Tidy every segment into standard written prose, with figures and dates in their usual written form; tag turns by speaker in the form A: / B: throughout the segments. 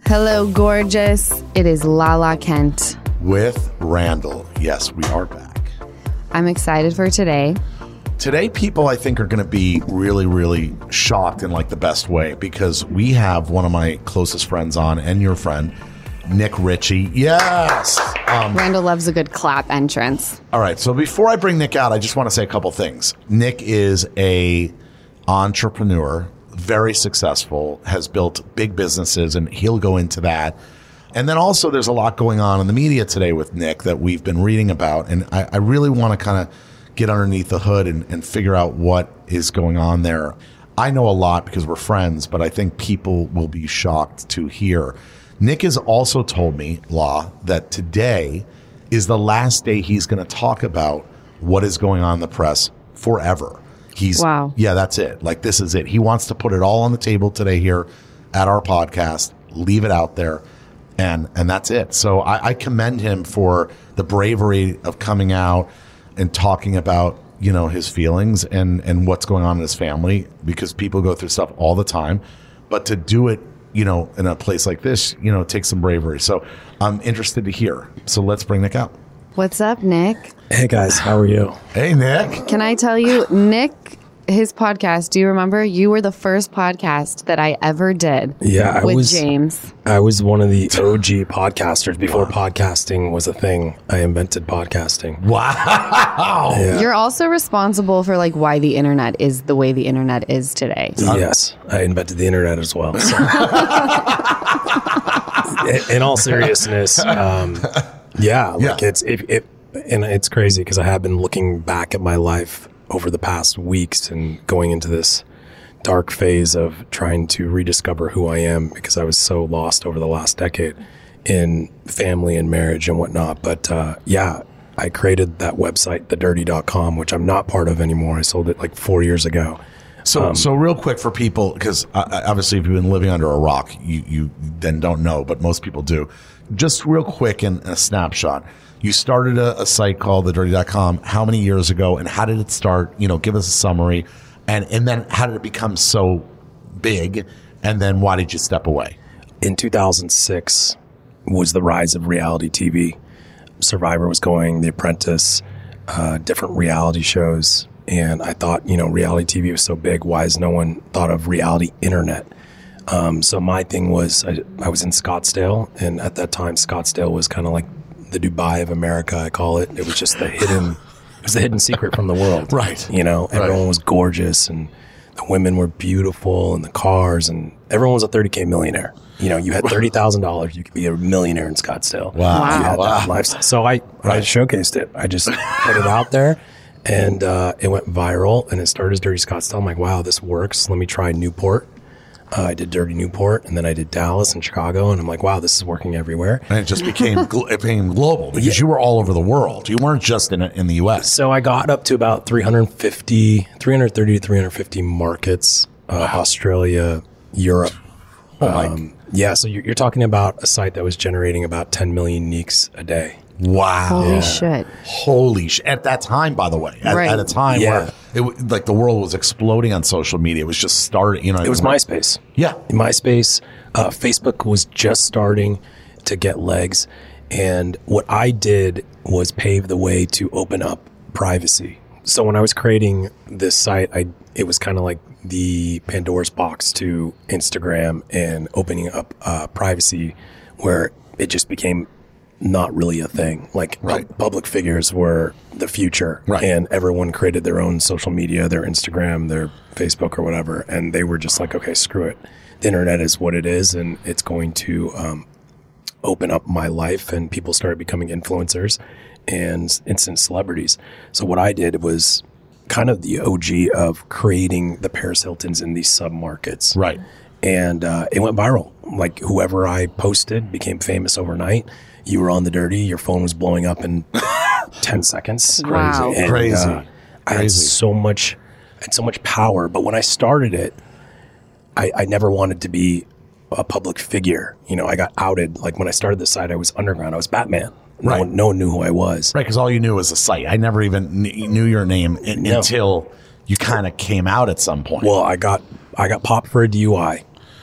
A: Hello, gorgeous. It is Lala Kent.
B: With Randall. Yes, we are back.
A: I'm excited for today.
B: Today, people, I think, are going to be really, really shocked in like the best way because we have one of my closest friends on and your friend, Nick Ritchie. Yes.
A: Randall loves a good clap entrance.
B: All right. So before I bring Nick out, I just want to say a couple things. Nick is a entrepreneur, very successful, has built big businesses, and he'll go into that. And then also there's a lot going on in the media today with Nick that we've been reading about. And I really want to kind of get underneath the hood and figure out what is going on there. I know a lot because we're friends, but I think people will be shocked to hear. Nick has also told me, Law, that today is the last day he's going to talk about what is going on in the press forever.
A: Wow.
B: Yeah, that's it. Like, this is it. He wants to put it all on the table today here at our podcast, leave it out there, and that's it. So I commend him for the bravery of coming out and talking about, you know, his feelings and what's going on in his family, because people go through stuff all the time. But to do it, you know, in a place like this, you know, it takes some bravery. So I'm interested to hear. So let's bring Nick out.
A: What's up, Nick?
C: Hey, guys. How are you?
B: Hey, Nick.
A: Can I tell you, Nick, his podcast, do you remember? You were the first podcast that I ever did with James.
C: I was one of the OG podcasters. Before podcasting was a thing, I invented podcasting.
B: Wow.
C: Yeah.
A: You're also responsible for like why the internet is the way the internet is today.
C: Yes, I invented the internet as well. So. In all seriousness, it's crazy because I have been looking back at my life over the past weeks and going into this dark phase of trying to rediscover who I am, because I was so lost over the last decade in family and marriage and whatnot. But I created that website, thedirty.com, which I'm not part of anymore. I sold it like 4 years ago.
B: So real quick for people, because obviously if you've been living under a rock, you then don't know, but most people do. Just real quick in a snapshot. You started a site called thedirty.com. How many years ago, and how did it start? You know, give us a summary. And then how did it become so big? And then why did you step away?
C: In 2006 was the rise of reality TV. Survivor was going, The Apprentice, different reality shows. And I thought, you know, reality TV was so big. Why has no one thought of reality internet? So my thing was, I was in Scottsdale. And at that time, Scottsdale was kind of like the Dubai of America, I call it. It was just the hidden secret from the world.
B: Right.
C: You know, everyone was gorgeous and the women were beautiful and the cars, and everyone was a $30K millionaire. You know, you had $30,000, you could be a millionaire in Scottsdale.
B: Wow.
C: You had that lifestyle. So I showcased it. I just put it out there, and it went viral, and it started as Dirty Scottsdale. I'm like, wow, this works. Let me try Newport. I did Dirty Newport, and then I did Dallas and Chicago, and I'm like, wow, this is working everywhere.
B: And it just became global because you were all over the world. You weren't just in the U.S.
C: So I got up to about 330 to 350 markets, Australia, Europe. So you're talking about a site that was generating about 10 million uniques a day.
B: Wow.
A: Holy shit.
B: At that time, by the way, at a time where like the world was exploding on social media. It was just starting, you know.
C: It was MySpace.
B: Yeah.
C: MySpace. Facebook was just starting to get legs. And what I did was pave the way to open up privacy. So when I was creating this site, it was kind of like the Pandora's box to Instagram and opening up privacy, where it just became not really a thing. Like public figures were the future, and everyone created their own social media, their Instagram, their Facebook or whatever. And they were just like, okay, screw it. The internet is what it is, and it's going to open up my life. And people started becoming influencers and instant celebrities. So what I did was kind of the OG of creating the Paris Hiltons in these sub-markets.
B: Right.
C: And it went viral. Like, whoever I posted became famous overnight. You were on The Dirty, your phone was blowing up in 10 seconds.
A: Wow.
C: And,
B: Crazy.
C: I had so much power. But when I started it, I never wanted to be a public figure. You know, I got outed. Like, when I started the site, I was underground. I was Batman. No one knew who I was.
B: Right, because all you knew was the site. I never even knew your name until you kind of came out at some point.
C: Well, I got popped for a DUI.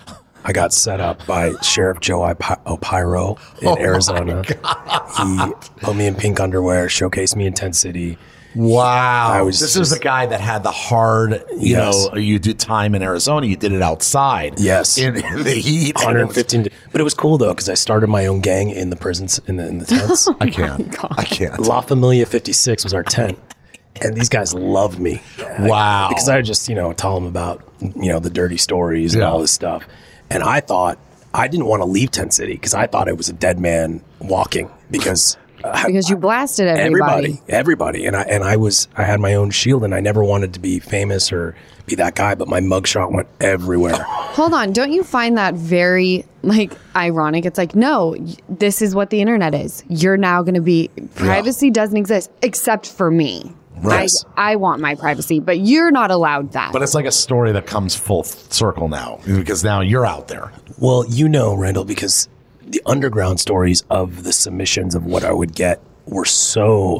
C: I got set up by Sheriff Joe Opiro in Arizona. He put me in pink underwear, showcased me in Tent City.
B: Wow. This is the guy that had the hard, you know, you did time in Arizona. You did it outside.
C: Yes.
B: In the heat.
C: 115. But it was cool, though, because I started my own gang in the prisons, in the tents.
B: I can't.
C: La Familia 56 was our tent. And these guys loved me.
B: Wow.
C: Because I just, you know, tell them about, you know, the dirty stories and all this stuff. And I thought, I didn't want to leave Tent City because I thought it was a dead man walking because
A: you blasted everybody.
C: And I had my own shield and I never wanted to be famous or be that guy, but my mugshot went everywhere.
A: Hold on. Don't you find that very ironic? It's like, no, this is what the internet is. You're now going to be, privacy doesn't exist except for me. Right. I want my privacy, but you're not allowed that.
B: But it's like a story that comes full circle now because now you're out there.
C: Well, you know, Randall, because the underground stories of the submissions of what I would get were so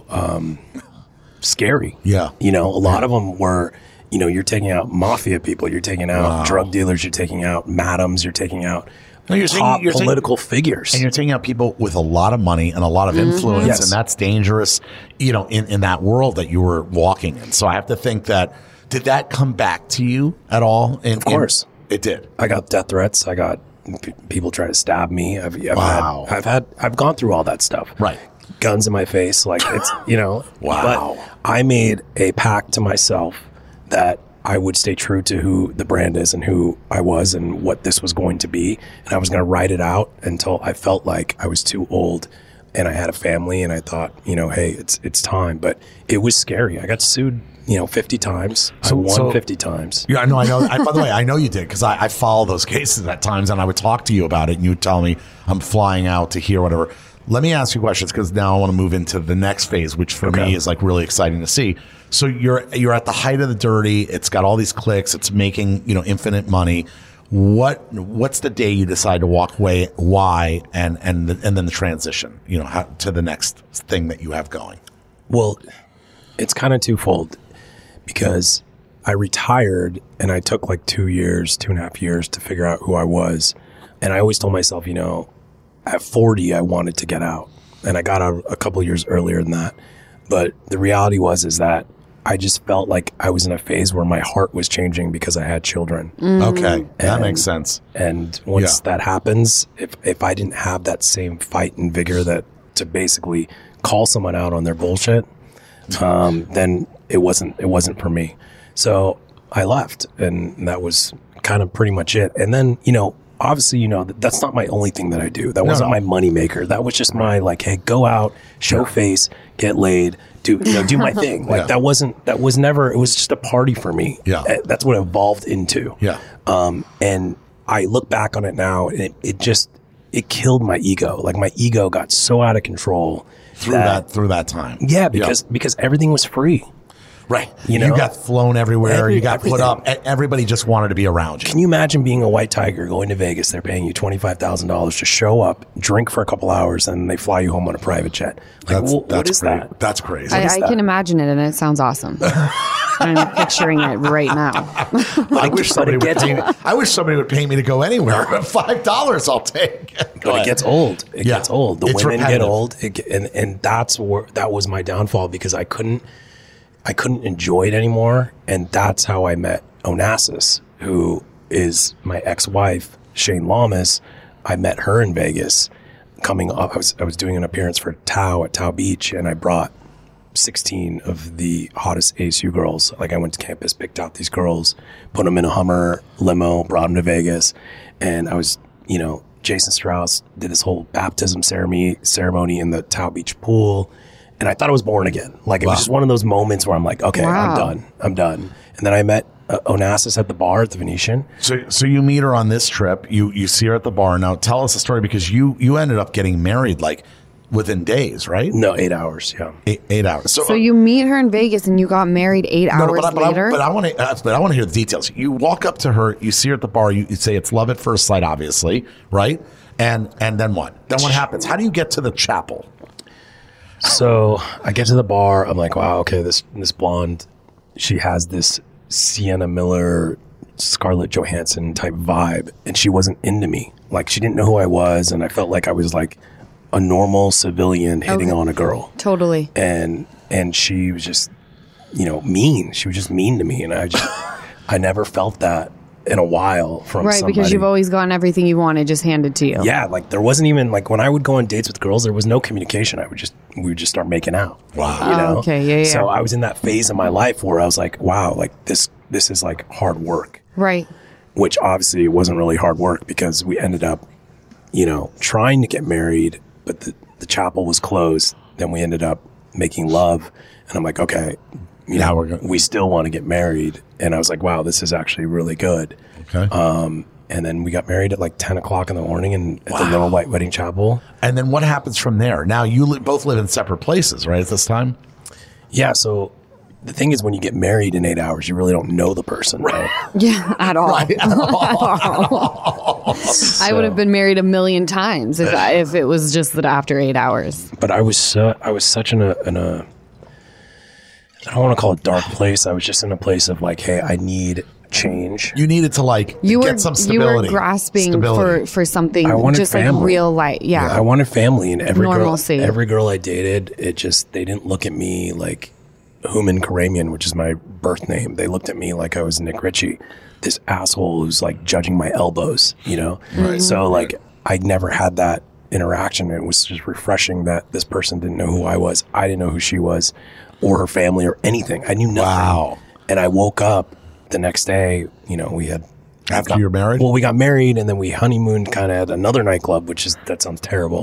C: scary.
B: Yeah.
C: You know, a lot of them were, you know, you're taking out mafia people, you're taking out drug dealers, you're taking out madams, you're taking out top political figures.
B: And you're taking out people with a lot of money and a lot of influence,
C: Yes.
B: and that's dangerous, you know, in that world that you were walking in. So I have to think that, did that come back to you at all?
C: Of course.
B: It did.
C: I got death threats. I got people try to stab me. I've gone through all that stuff.
B: Right.
C: Guns in my face. Like it's, you know.
B: Wow.
C: But I made a pact to myself that I would stay true to who the brand is and who I was and what this was going to be. And I was going to ride it out until I felt like I was too old and I had a family and I thought, you know, hey, it's time. But it was scary. I got sued, you know, 50 times. I won 50 times.
B: Yeah, I know. By the way, I know you did because I follow those cases at times and I would talk to you about it and you would tell me I'm flying out to hear whatever. Let me ask you questions because now I want to move into the next phase, which for me is like really exciting to see. So you're at the height of the dirty. It's got all these clicks. It's making, you know, infinite money. What's the day you decide to walk away? Why? And then the transition, you know, to the next thing that you have going.
C: Well, it's kind of twofold because I retired and I took like 2.5 years to figure out who I was. And I always told myself, you know, at 40, I wanted to get out. And I got out a couple of years earlier than that. But the reality is that I just felt like I was in a phase where my heart was changing because I had children.
B: Okay, that makes sense.
C: And once that happens, if I didn't have that same fight and vigor to basically call someone out on their bullshit, then it wasn't for me. So I left, and that was kind of pretty much it. And then, you know, obviously, you know, that's not my only thing that I do. That wasn't my money maker. That was just my like, hey, go out, show face, get laid, do my thing. Like it was just a party for me.
B: Yeah.
C: That's what it evolved into.
B: Yeah.
C: And I look back on it now and it killed my ego. Like my ego got so out of control
B: through that time.
C: Yeah. Because everything was free.
B: Right.
C: You know?
B: You got flown everywhere. You got put up. Everybody just wanted to be around you.
C: Can you imagine being a white tiger going to Vegas? They're paying you $25,000 to show up, drink for a couple hours, and they fly you home on a private jet. Like, what is that?
B: That's crazy.
A: I can imagine it, and it sounds awesome. I'm picturing it right now.
B: I wish somebody would pay me to go anywhere. $5 I'll take.
C: But it gets old. It gets old. The women
B: repetitive.
C: get old. And that was my downfall because I couldn't enjoy it anymore. And that's how I met Onassis, who is my ex-wife, Shane Lamas. I met her in Vegas coming up. I was doing an appearance for Tao at Tao Beach, and I brought 16 of the hottest ASU girls. Like I went to campus, picked out these girls, put them in a Hummer limo, brought them to Vegas. And I was, you know, Jason Strauss did this whole baptism ceremony in the Tao Beach pool. And I thought I was born again. Like it was just one of those moments where I'm like, okay, I'm done. And then I met Onassis at the bar at the Venetian.
B: So you meet her on this trip. You see her at the bar. Now tell us the story because you ended up getting married like within days, right?
C: No, 8 hours. Yeah,
B: 8 hours.
A: So you meet her in Vegas and you got married 8 hours later.
B: But I want to hear the details. You walk up to her. You see her at the bar. You say it's love at first sight, obviously, right? And then what? Then what happens? How do you get to the chapel?
C: So I get to the bar. I'm like, wow, okay, this blonde, she has this Sienna Miller, Scarlett Johansson type vibe, and she wasn't into me. Like, she didn't know who I was, and I felt like I was like a normal civilian hitting on a girl.
A: Totally.
C: And she was just, mean. She was just mean to me, and I never felt that in a while from somebody.
A: Because you've always gotten everything you wanted just handed to you.
C: Yeah, like there wasn't even like when I would go on dates with girls, there was no communication. We would just start making out.
B: Wow.
A: Okay, yeah.
C: So I was in that phase of my life where I was like, wow, like this is like hard work.
A: Right.
C: Which obviously wasn't really hard work because we ended up, trying to get married, but the chapel was closed. Then we ended up making love, and I'm like, okay, we still want to get married. And I was like, wow, this is actually really good.
B: Okay.
C: And then we got married at like 10 o'clock in the morning at the Little White Wedding Chapel.
B: And then what happens from there? Now you both live in separate places, right, at this time?
C: Yeah. So the thing is, when you get married in 8 hours, you really don't know the person, right?
A: Yeah, at all.
B: Right, at all.
A: I would have been married 1,000,000 times if it was just that after 8 hours.
C: But I was such in a I don't want to call it dark place. I was just in a place of like, hey, I need change.
B: You needed to get some stability.
A: You were grasping for something just
C: family.
A: like real life. Yeah.
C: I wanted family, and every girl I dated, they didn't look at me like Human Karamian, which is my birth name. They looked at me like I was Nick Ritchie, this asshole who's like judging my elbows, Right. So like I never had that interaction. It was just refreshing that this person didn't know who I was. I didn't know who she was or her family or anything. I knew nothing.
B: Wow.
C: And I woke up the next day, we had...
B: After you're married?
C: Well, we got married, and then we honeymooned kind of at another nightclub, that sounds terrible.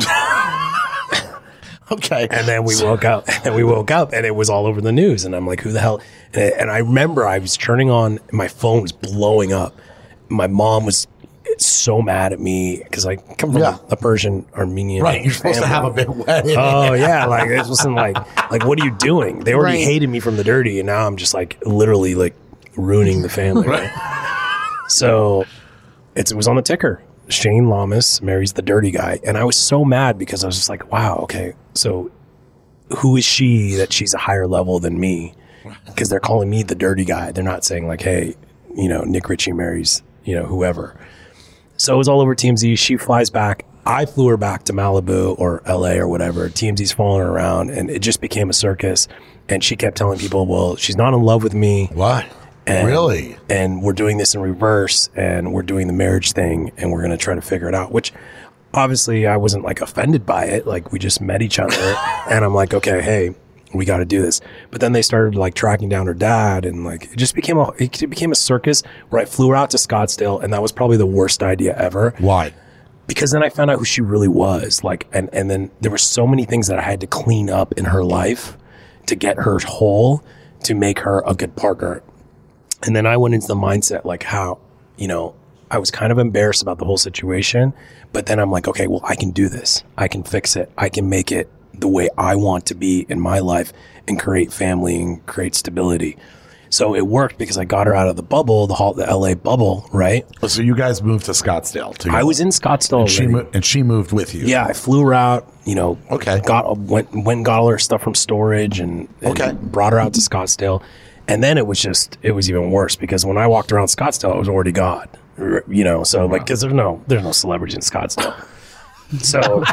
B: Okay.
C: And then we woke up, and it was all over the news. And I'm like, who the hell? And I remember I was turning on, my phone was blowing up. My mom was so mad at me because I come from a Persian Armenian
B: Right, you're supposed to have a big wedding.
C: Oh yeah, like it wasn't like what are you doing? They already hated me from the dirty, and now I'm just like literally like ruining the family. Right? So it was on the ticker. Shane Lamas marries the dirty guy, and I was so mad because I was just like, wow, okay, so who is she that she's a higher level than me? Because they're calling me the dirty guy. They're not saying like, hey, Nick Ritchie marries whoever. So it was all over TMZ. She flies back. I flew her back to Malibu or LA or whatever. TMZ's following her around, and it just became a circus. And she kept telling people, well, she's not in love with me.
B: What? Really?
C: And we're doing this in reverse, and we're doing the marriage thing, and we're going to try to figure it out, which obviously I wasn't like offended by it. Like we just met each other, and I'm like, okay, hey, we got to do this. But then they started like tracking down her dad, and like it just became a circus where I flew her out to Scottsdale, and that was probably the worst idea ever.
B: Why?
C: Because then I found out who she really was. Like, and then there were so many things that I had to clean up in her life to get her whole, to make her a good partner. And then I went into the mindset like how, I was kind of embarrassed about the whole situation, but then I'm like, okay, well, I can do this. I can fix it. I can make it the way I want to be in my life and create family and create stability. So it worked because I got her out of the bubble, the LA bubble, right?
B: So you guys moved to Scottsdale together.
C: I was in Scottsdale
B: and she moved with you.
C: Yeah, I flew her out,
B: Okay.
C: Went and got all her stuff from storage and brought her out to Scottsdale. And then it was even worse because when I walked around Scottsdale, it was already gone. So like, because there's no celebrities in Scottsdale. So,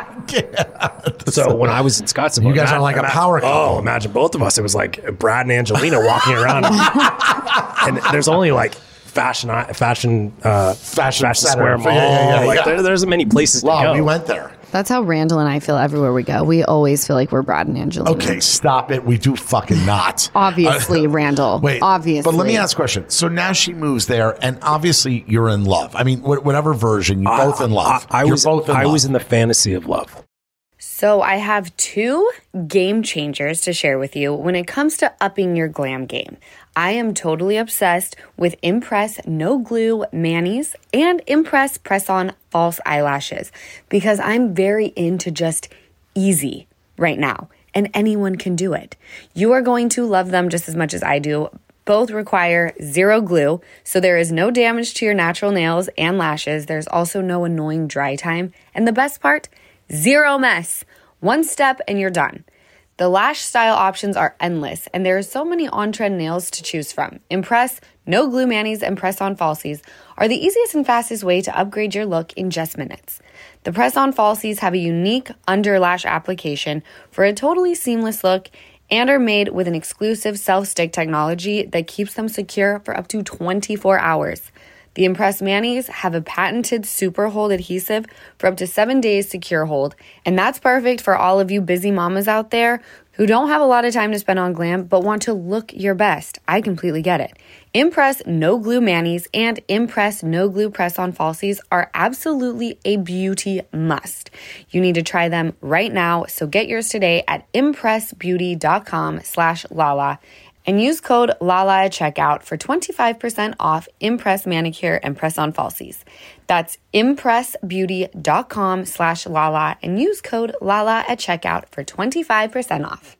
C: so when I was in Scottsdale,
B: you guys are like a power couple.
C: Oh, imagine both of us. It was like Brad and Angelina walking around, and there's only like fashion square mall. There's many places to go.
B: We went there.
A: That's how Randall and I feel everywhere we go. We always feel like we're Brad and Angelina.
B: Okay, stop it. We do fucking not.
A: Obviously, Randall.
B: Wait,
A: obviously.
B: But let me ask a question. So now she moves there, and obviously you're in love. I mean, whatever version, you're both in love.
C: I was in the fantasy of love.
D: So I have 2 game changers to share with you when it comes to upping your glam game. I am totally obsessed with Impress No Glue Manis and Impress Press-On False Eyelashes because I'm very into just easy right now, and anyone can do it. You are going to love them just as much as I do. Both require 0 glue, so there is no damage to your natural nails and lashes. There's also no annoying dry time. And the best part, 0 mess. 1 step and you're done. The lash style options are endless, and there are so many on-trend nails to choose from. Impress, No Glue Manis, and Press-On Falsies are the easiest and fastest way to upgrade your look in just minutes. The Press-On Falsies have a unique under-lash application for a totally seamless look and are made with an exclusive self-stick technology that keeps them secure for up to 24 hours. The Impress Manis have a patented super hold adhesive for up to 7 days secure hold, and that's perfect for all of you busy mamas out there who don't have a lot of time to spend on glam but want to look your best. I completely get it. Impress No Glue Manis and Impress No Glue Press-On Falsies are absolutely a beauty must. You need to try them right now, so get yours today at impressbeauty.com/Lala and use code LALA at checkout for 25% off Impress Manicure and Press-On Falsies. That's impressbeauty.com/Lala and use code LALA at checkout for 25% off.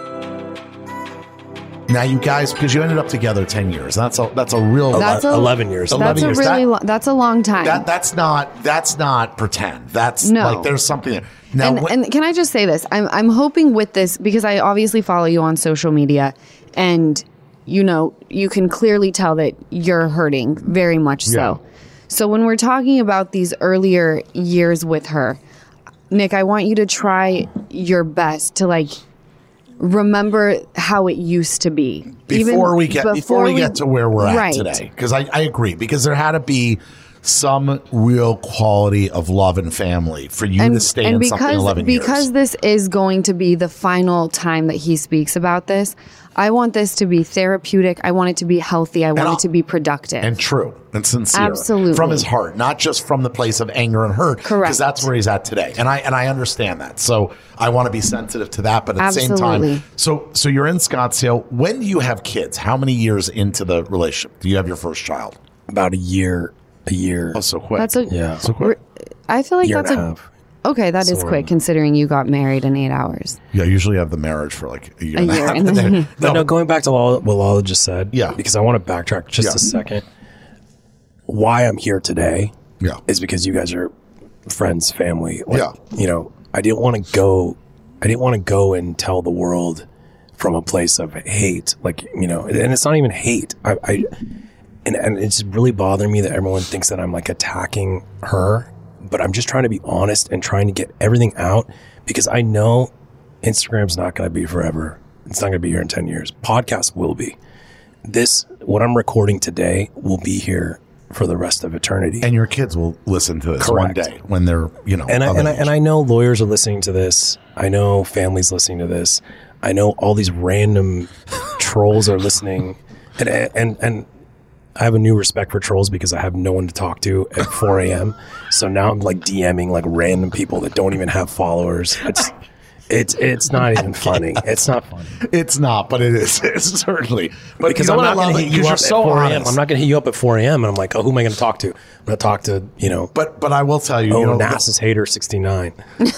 B: Now, you guys, because you ended up together 10 years, that's a real
C: 11 years.
A: That's a really that's a long time.
B: That's not pretend. That's
A: No.
B: like there's something there. Now,
A: and can I just say this? I'm hoping with this, because I obviously follow you on social media, and you know, you can clearly tell that you're hurting very much so. So when we're talking about these earlier years with her, Nick, I want you to try your best to like remember how it used to be
B: before we get to where we're at today, because I agree, because there had to be some real quality of love and family for you to stay in something 11 years.
A: Because this is going to be the final time that he speaks about this, I want this to be therapeutic. I want it to be healthy. I want it to be productive.
B: And true and sincere.
A: Absolutely.
B: From his heart, not just from the place of anger and hurt.
A: Correct.
B: Because that's where he's at today. And I understand that. So I want to be sensitive to that. But at the same time, so you're in Scottsdale. When do you have kids? How many years into the relationship do you have your first child?
C: About a year.
B: Oh, so quick.
C: So quick.
A: I feel like that's
C: half.
A: Okay, that is quick considering you got married in 8 hours.
B: Yeah, usually you have the marriage for like a year.
A: And then
C: No, going back to what Lala just said,
B: Yeah.
C: because I want to backtrack just a second. Why I'm here today is because you guys are friends, family. Like, you know, I didn't want to go and tell the world from a place of hate, like, you know, and it's not even hate. And it's really bothering me that everyone thinks that I'm like attacking her, but I'm just trying to be honest and trying to get everything out, because I know Instagram's not going to be forever. It's not going to be here in 10 years. Podcast will be. What I'm recording today will be here for the rest of eternity.
B: And your kids will listen to this
C: Correct.
B: one day when they're, you know.
C: And I know lawyers are listening to this. I know families listening to this. I know all these random trolls are listening. And I have a new respect for trolls because I have no one to talk to at 4 a.m. So now I'm like DMing like random people that don't even have followers. It's not even funny. It's not funny.
B: It's not, but it is. It's certainly. But
C: because
B: you know
C: I'm not going to hit you up at 4 a.m. I'm not going to hit you up at 4 a.m. and I'm like, oh, who am I going to talk to? I'm going to talk to, you know.
B: But I will tell you,
C: Nasa's hater 69.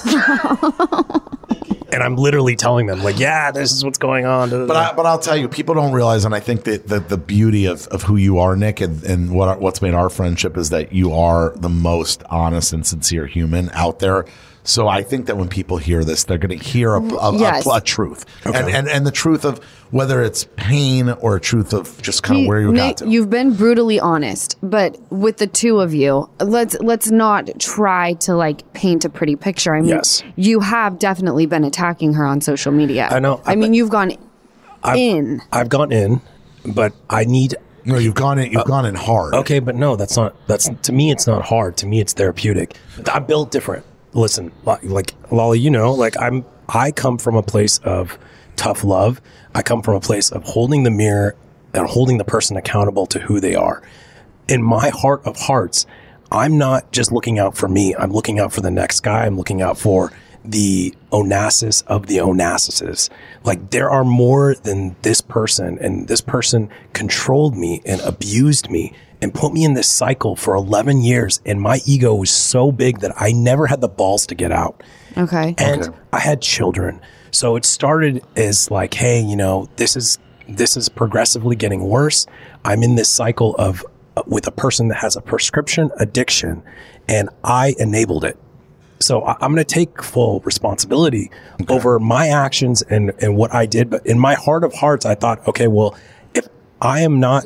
C: And I'm literally telling them, like, yeah, this is what's going on.
B: But I'll tell you, people don't realize, and I think that the beauty of who you are, Nick, and what's made our friendship is that you are the most honest and sincere human out there. So I think that when people hear this, they're going to hear a truth, and the truth of whether it's pain or a truth of just kind of where you got to.
A: You've been brutally honest, but with the two of you, let's not try to like paint a pretty picture. I mean, you have definitely been attacking her on social media.
C: I know.
A: I mean, you've gone in. I've
C: gone in, but I need.
B: No, you've gone in. You've gone in hard.
C: Okay, but no, that's to me. It's not hard. To me, it's therapeutic. I'm built different. Listen, like Lala, you know, like I come from a place of tough love. I come from a place of holding the mirror and holding the person accountable to who they are. In my heart of hearts, I'm not just looking out for me. I'm looking out for the next guy. I'm looking out for the Onassis of the Onassises. Like, there are more than this person, and this person controlled me and abused me and put me in this cycle for 11 years. And my ego was so big that I never had the balls to get out.
A: Okay.
C: And I had children. So it started as like, hey, you know, this is progressively getting worse. I'm in this cycle of with a person that has a prescription addiction, and I enabled it. So I'm going to take full responsibility over my actions and what I did. But in my heart of hearts, I thought, okay, well, if I am not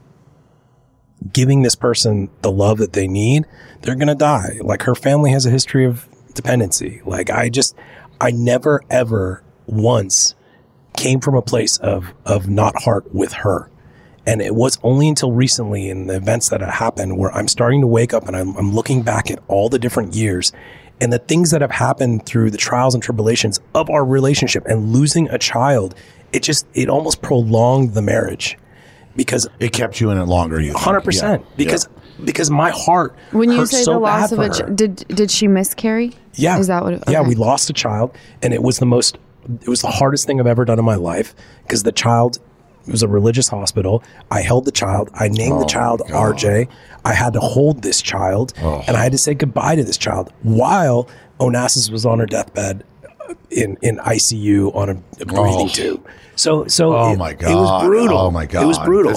C: giving this person the love that they need, they're going to die. Like, her family has a history of dependency. Like, I never, ever once came from a place of not heart with her. And it was only until recently in the events that have happened where I'm starting to wake up and I'm looking back at all the different years and the things that have happened through the trials and tribulations of our relationship, and losing a child. It almost prolonged the marriage because
B: it kept you in it longer.
C: 100%. Because my heart,
A: when you
C: hurt
A: say
C: so
A: the loss
C: bad
A: of
C: for her.
A: did she miscarry?
C: Yeah.
A: Is that what?
C: Yeah,
A: okay.
C: we lost a child, and it was the hardest thing I've ever done in my life, because the child, it was a religious hospital. I held the child. I named the child RJ. I had to hold this child, and I had to say goodbye to this child while Onassis was on her deathbed in ICU on a breathing tube. So
B: my God.
C: It was brutal.
B: Oh my God.
C: It was brutal.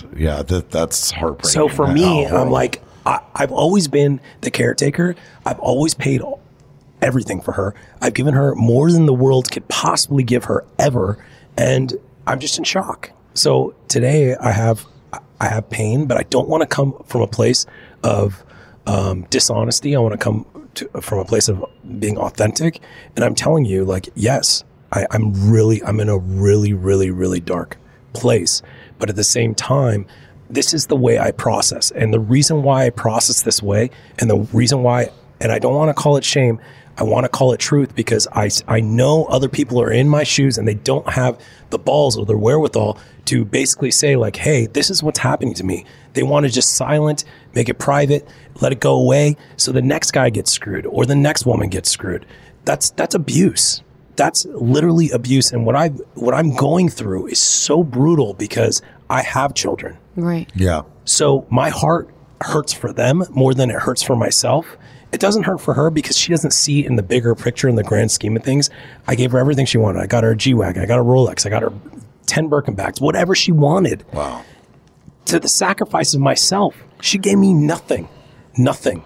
B: That's heartbreaking.
C: So for me, I'm like, I've always been the caretaker. I've always paid everything for her. I've given her more than the world could possibly give her ever. And I'm just in shock. So today I have pain, but I don't want to come from a place of dishonesty. I want to come from a place of being authentic. And I'm telling you, like, yes, I'm in a really, really, really dark place. But at the same time, this is the way I process. And the reason why I process this way, and the reason why, and I don't want to call it shame, I want to call it truth, because I know other people are in my shoes and they don't have the balls or the wherewithal to basically say, like, hey, this is what's happening to me. They want to just silent, make it private, let it go away, so the next guy gets screwed or the next woman gets screwed. That's abuse. That's literally abuse. And what I'm going through is so brutal because I have children.
A: Right.
B: Yeah.
C: So my heart hurts for them more than it hurts for myself. It doesn't hurt for her because she doesn't see in the bigger picture, in the grand scheme of things. I gave her everything she wanted. I got her a G-Wagon. I got a Rolex. I got her 10 Birkenbacks, whatever she wanted.
B: Wow.
C: To the sacrifice of myself, she gave me nothing. Nothing.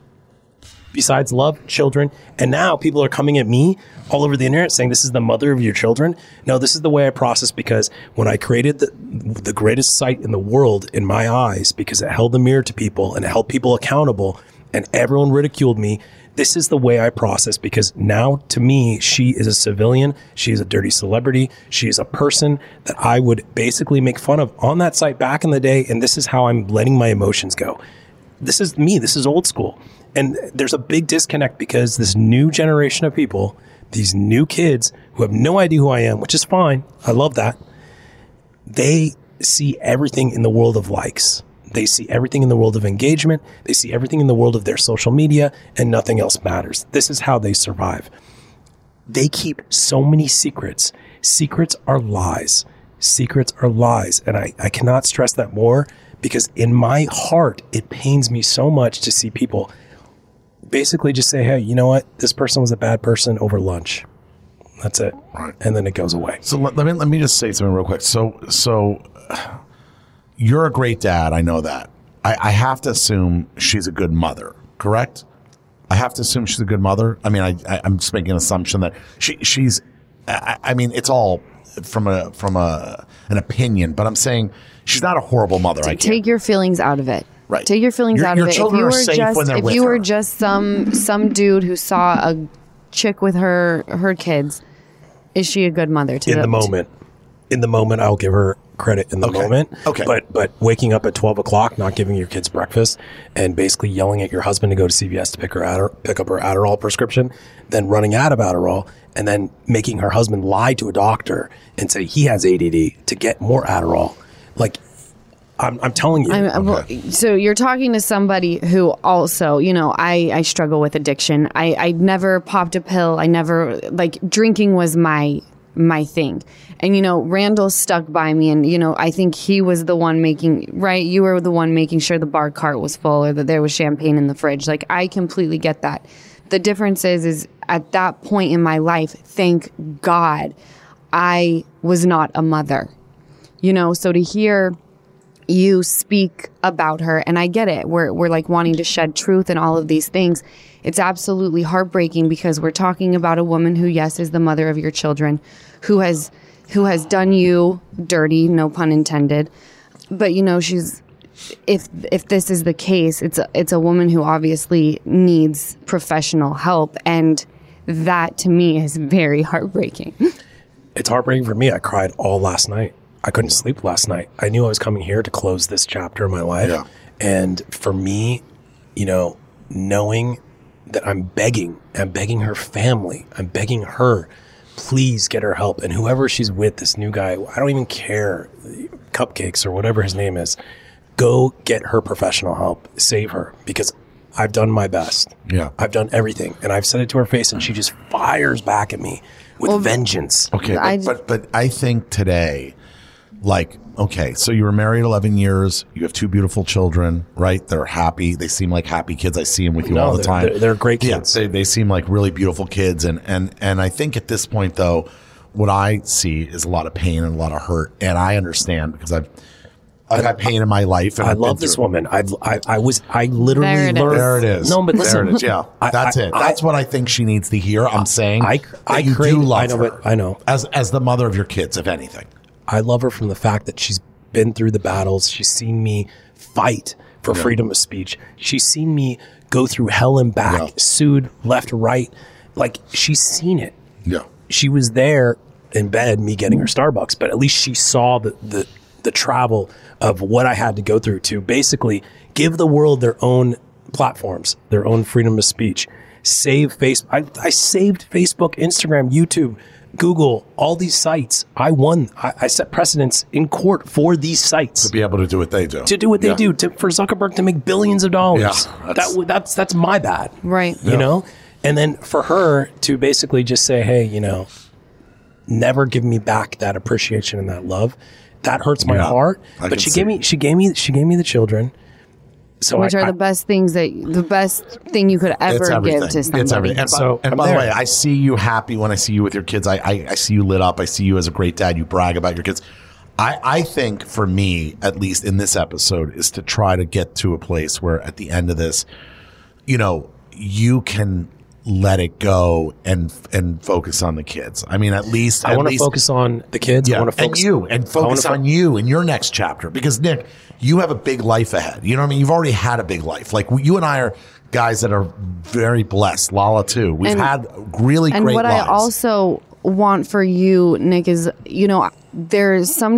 C: Besides love, children. And now people are coming at me all over the internet saying this is the mother of your children. No, this is the way I process, because when I created the greatest site in the world in my eyes, because it held the mirror to people and it held people accountable, and everyone ridiculed me, this is the way I process, because now to me, she is a civilian. She is a dirty celebrity. She is a person that I would basically make fun of on that site back in the day. And this is how I'm letting my emotions go. This is me. This is old school. And there's a big disconnect because this new generation of people, these new kids who have no idea who I am, which is fine. I love that. They see everything in the world of likes. They see everything in the world of engagement. They see everything in the world of their social media, and nothing else matters. This is how they survive. They keep so many secrets. Secrets are lies. Secrets are lies. And I cannot stress that more, because in my heart, it pains me so much to see people basically just say, hey, you know what? This person was a bad person over lunch. That's it.
B: Right.
C: And then it goes away.
B: So let me just say something real quick. So you're a great dad. I know that. I have to assume she's a good mother, correct? I have to assume she's a good mother. I mean, I'm just making an assumption that she's. I mean, it's all from an opinion, but I'm saying she's not a horrible mother.
A: Take your feelings out of it.
B: Right.
A: Take your feelings out of it.
B: Children are safe when they're with
A: if you
B: her.
A: were just some dude who saw a chick with her kids, is she a good mother to
C: in the moment, I'll give her credit in the moment.
B: Okay.
C: But waking up at 12 o'clock, not giving your kids breakfast, and basically yelling at your husband to go to CVS to pick up her Adderall prescription, then running out of Adderall, and then making her husband lie to a doctor and say he has ADD to get more Adderall. Like, I'm telling you.
A: So you're talking to somebody who also, I struggle with addiction. I never popped a pill. I never, drinking was my thing. And, Randall stuck by me, and, I think he was the one you were the one making sure the bar cart was full or that there was champagne in the fridge. Like, I completely get that. The difference is at that point in my life, thank God, I was not a mother, so to hear you speak about her, and I get it. We're like wanting to shed truth and all of these things. It's absolutely heartbreaking because we're talking about a woman who, yes, is the mother of your children, who has done you dirty, no pun intended. But you know, if this is the case, it's a woman who obviously needs professional help, and that to me is very heartbreaking.
C: It's heartbreaking for me. I cried all last night. I couldn't sleep last night. I knew I was coming here to close this chapter of my life.
B: Yeah.
C: And for me, you know, knowing that I'm begging her family, I'm begging her, please get her help. And whoever she's with, this new guy, I don't even care, Cupcakes or whatever his name is, go get her professional help, save her, because I've done my best.
B: Yeah.
C: I've done everything. And I've said it to her face, and she just fires back at me with vengeance.
B: Okay, but I think today, like, okay, so you were married 11 years. You have 2 beautiful children, right? They're happy. They seem like happy kids. I see them with you all the time.
C: They're great kids.
B: Yeah, they seem like really beautiful kids. And I think at this point, though, what I see is a lot of pain and a lot of hurt. And I understand because I've had pain in my life. And
C: I love this woman. I literally learned.
A: There
B: it is.
C: No, but listen.
B: There it is. Yeah, that's it. That's what I think she needs to hear. I'm saying
C: I
B: you do love
C: her.
B: her.
C: I know.
B: As the mother of your kids, if anything.
C: I love her from the fact that she's been through the battles. She's seen me fight for freedom of speech. She's seen me go through hell and back, sued left, right. Like, she's seen it.
B: Yeah.
C: She was there in bed, me getting her Starbucks, but at least she saw the travel of what I had to go through to basically give the world their own platforms, their own freedom of speech. Save Facebook. I saved Facebook, Instagram, YouTube, Google, all these sites. I won. I set precedents in court for these sites.
B: To be able to do what they do.
C: To do what they do. For Zuckerberg to make billions of dollars.
B: Yeah,
C: that's my bad.
A: Right.
C: You know? And then for her to basically just say, hey, you know, never give me back that appreciation and that love. That hurts my heart. But she gave me the children. So
A: which are the best thing you could ever give to somebody.
B: It's everything. And by the way, I see you happy when I see you with your kids. I see you lit up. I see you as a great dad. You brag about your kids. I think for me, at least in this episode, is to try to get to a place where at the end of this, you know, you can let it go and focus on the kids. I mean, at least
C: I want to focus on the kids.
B: Yeah,
C: I want to focus
B: and focus on you in your next chapter, because Nick, you have a big life ahead. You know what I mean? You've already had a big life. Like, you and I are guys that are very blessed. Lala too. We've had really great lives.
A: And what I also want for you, Nick, is, you know, there's so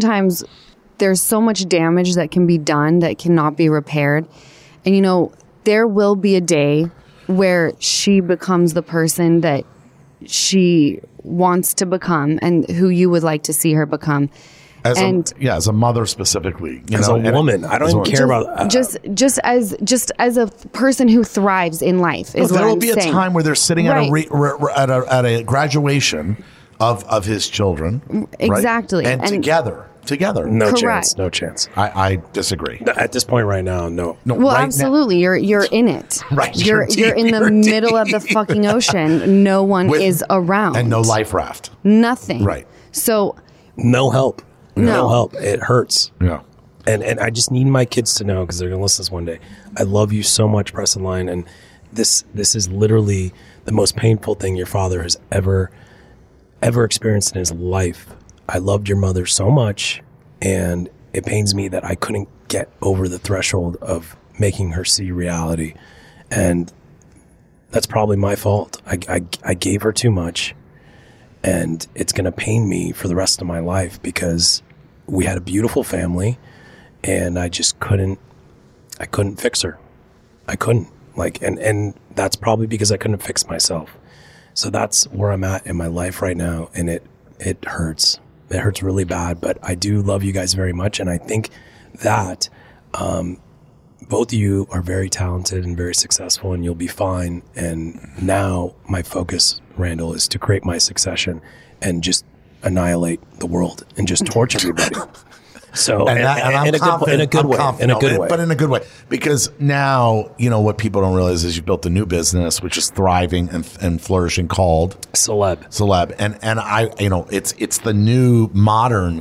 A: much damage that can be done that cannot be repaired. And, you know, there will be a day where she becomes the person that she wants to become and who you would like to see her become.
B: As a mother specifically,
C: as a woman, I don't even care about
A: just as a person who thrives in life. Is what
B: there will
A: I'm
B: be
A: saying.
B: a time where they're sitting at a graduation of his children,
A: exactly,
B: right? and together.
C: No
A: Correct.
C: chance.
B: I disagree.
C: At this point right now, no.
A: Well,
B: right
A: absolutely. You're in it.
B: Right.
A: You're in the middle of the fucking ocean. No one is around.
B: And no life raft.
A: Nothing.
B: Right.
A: So
C: no help. No help. It hurts.
B: Yeah.
C: And I just need my kids to know, because they're going to listen to this one day. I love you so much, Preston Line. And this is literally the most painful thing your father has ever experienced in his life. I loved your mother so much, and it pains me that I couldn't get over the threshold of making her see reality. And that's probably my fault. I gave her too much, and it's going to pain me for the rest of my life, because we had a beautiful family, and I just couldn't fix her. I couldn't. And that's probably because I couldn't fix myself. So that's where I'm at in my life right now, and it hurts. It hurts really bad, but I do love you guys very much. And I think that both of you are very talented and very successful, and you'll be fine. And now my focus, Randall, is to create my succession and just annihilate the world and just torch everybody. So, in a good way.
B: Because now, you know, what people don't realize is you've built a new business, which is thriving and flourishing, called
C: Celeb.
B: And I, you know, it's the new modern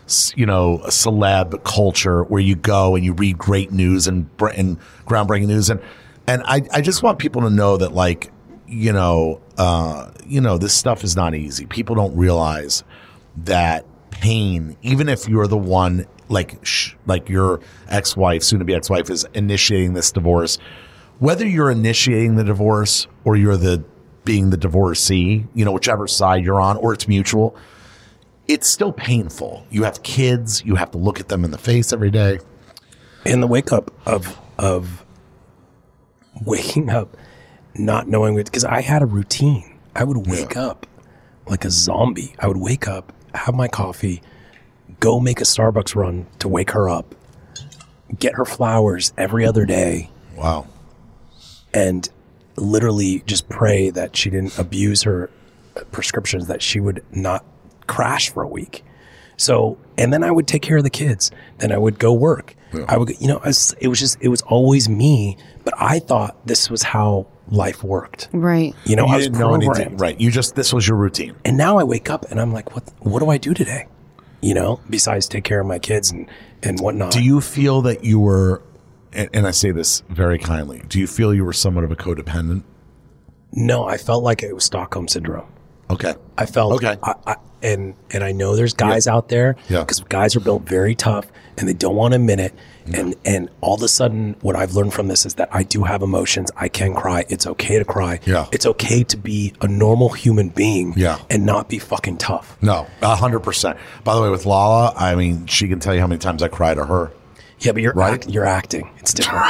B: a celeb culture where you go and you read great news and groundbreaking news. And I just want people to know that, like, this stuff is not easy. People don't realize that pain, even if you're the one, like your ex-wife, soon to be ex-wife, is initiating this divorce, whether you're initiating the divorce or you're being the divorcee, whichever side you're on, or it's mutual, it's still painful. You have kids, you have to look at them in the face every day.
C: And the wake up of waking up not knowing it, because I had a routine. I would wake up like a zombie. I would wake up, have my coffee, go make a Starbucks run to wake her up, get her flowers every other day.
B: Wow.
C: And literally just pray that she didn't abuse her prescriptions, that she would not crash for a week. So, and then I would take care of the kids. Then I would go work. Yeah. I would, it was always me, but I thought this was how life worked.
A: Right.
B: I was didn't know anything. Right. This was your routine.
C: And now I wake up and I'm like, what do I do today? Besides take care of my kids and whatnot.
B: Do you feel that you were, and I say this very kindly, do you feel you were somewhat of a codependent?
C: No, I felt like it was Stockholm Syndrome.
B: Okay.
C: I felt,
B: okay.
C: And I know there's guys out there, because guys are built very tough and they don't want to admit it. And all of a sudden, what I've learned from this is that I do have emotions. I can cry. It's okay to cry.
B: Yeah.
C: It's okay to be a normal human being.
B: Yeah.
C: And not be fucking tough.
B: No, 100%. By the way, with Lala, I mean, she can tell you how many times I cry to her.
C: Yeah, but you're acting. It's different.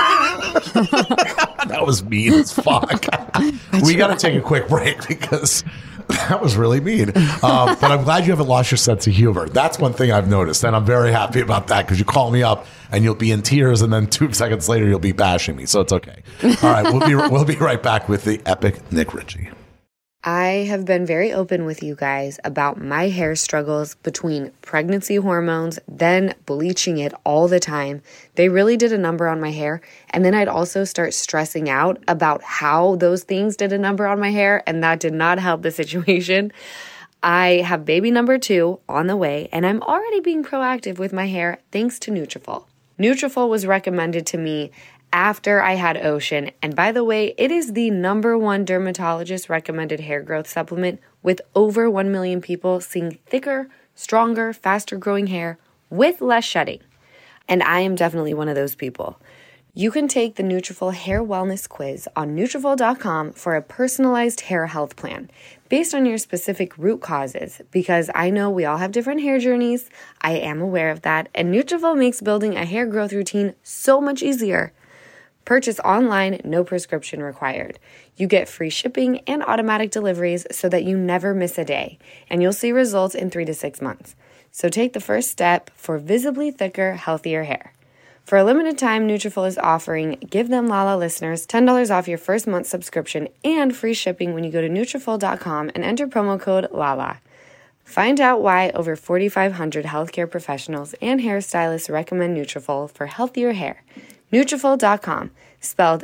B: That was mean as fuck. We got to take a quick break because that was really mean. But I'm glad you haven't lost your sense of humor. That's one thing I've noticed, and I'm very happy about that, because you call me up and you'll be in tears, and then 2 seconds later you'll be bashing me. So it's okay. All right, we'll be right back with the epic Nick Ritchie.
D: I have been very open with you guys about my hair struggles between pregnancy hormones, then bleaching it all the time. They really did a number on my hair. And then I'd also start stressing out about how those things did a number on my hair, and that did not help the situation. I have baby number 2 on the way, and I'm already being proactive with my hair thanks to Nutrafol. Nutrafol was recommended to me after I had Ocean. And by the way, it is the #1 dermatologist recommended hair growth supplement, with over 1 million people seeing thicker, stronger, faster growing hair with less shedding. And I am definitely one of those people. You can take the Nutrafol Hair Wellness Quiz on Nutrafol.com for a personalized hair health plan based on your specific root causes, because I know we all have different hair journeys. I am aware of that, and Nutrafol makes building a hair growth routine so much easier. Purchase online, no prescription required. You get free shipping and automatic deliveries so that you never miss a day, and you'll see results in 3 to 6 months. So take the first step for visibly thicker, healthier hair. For a limited time, Nutrafol is offering Give Them Lala listeners $10 off your first month subscription and free shipping when you go to Nutrafol.com and enter promo code LALA. Find out why over 4,500 healthcare professionals and hairstylists recommend Nutrafol for healthier hair. Nutrafol.com, spelled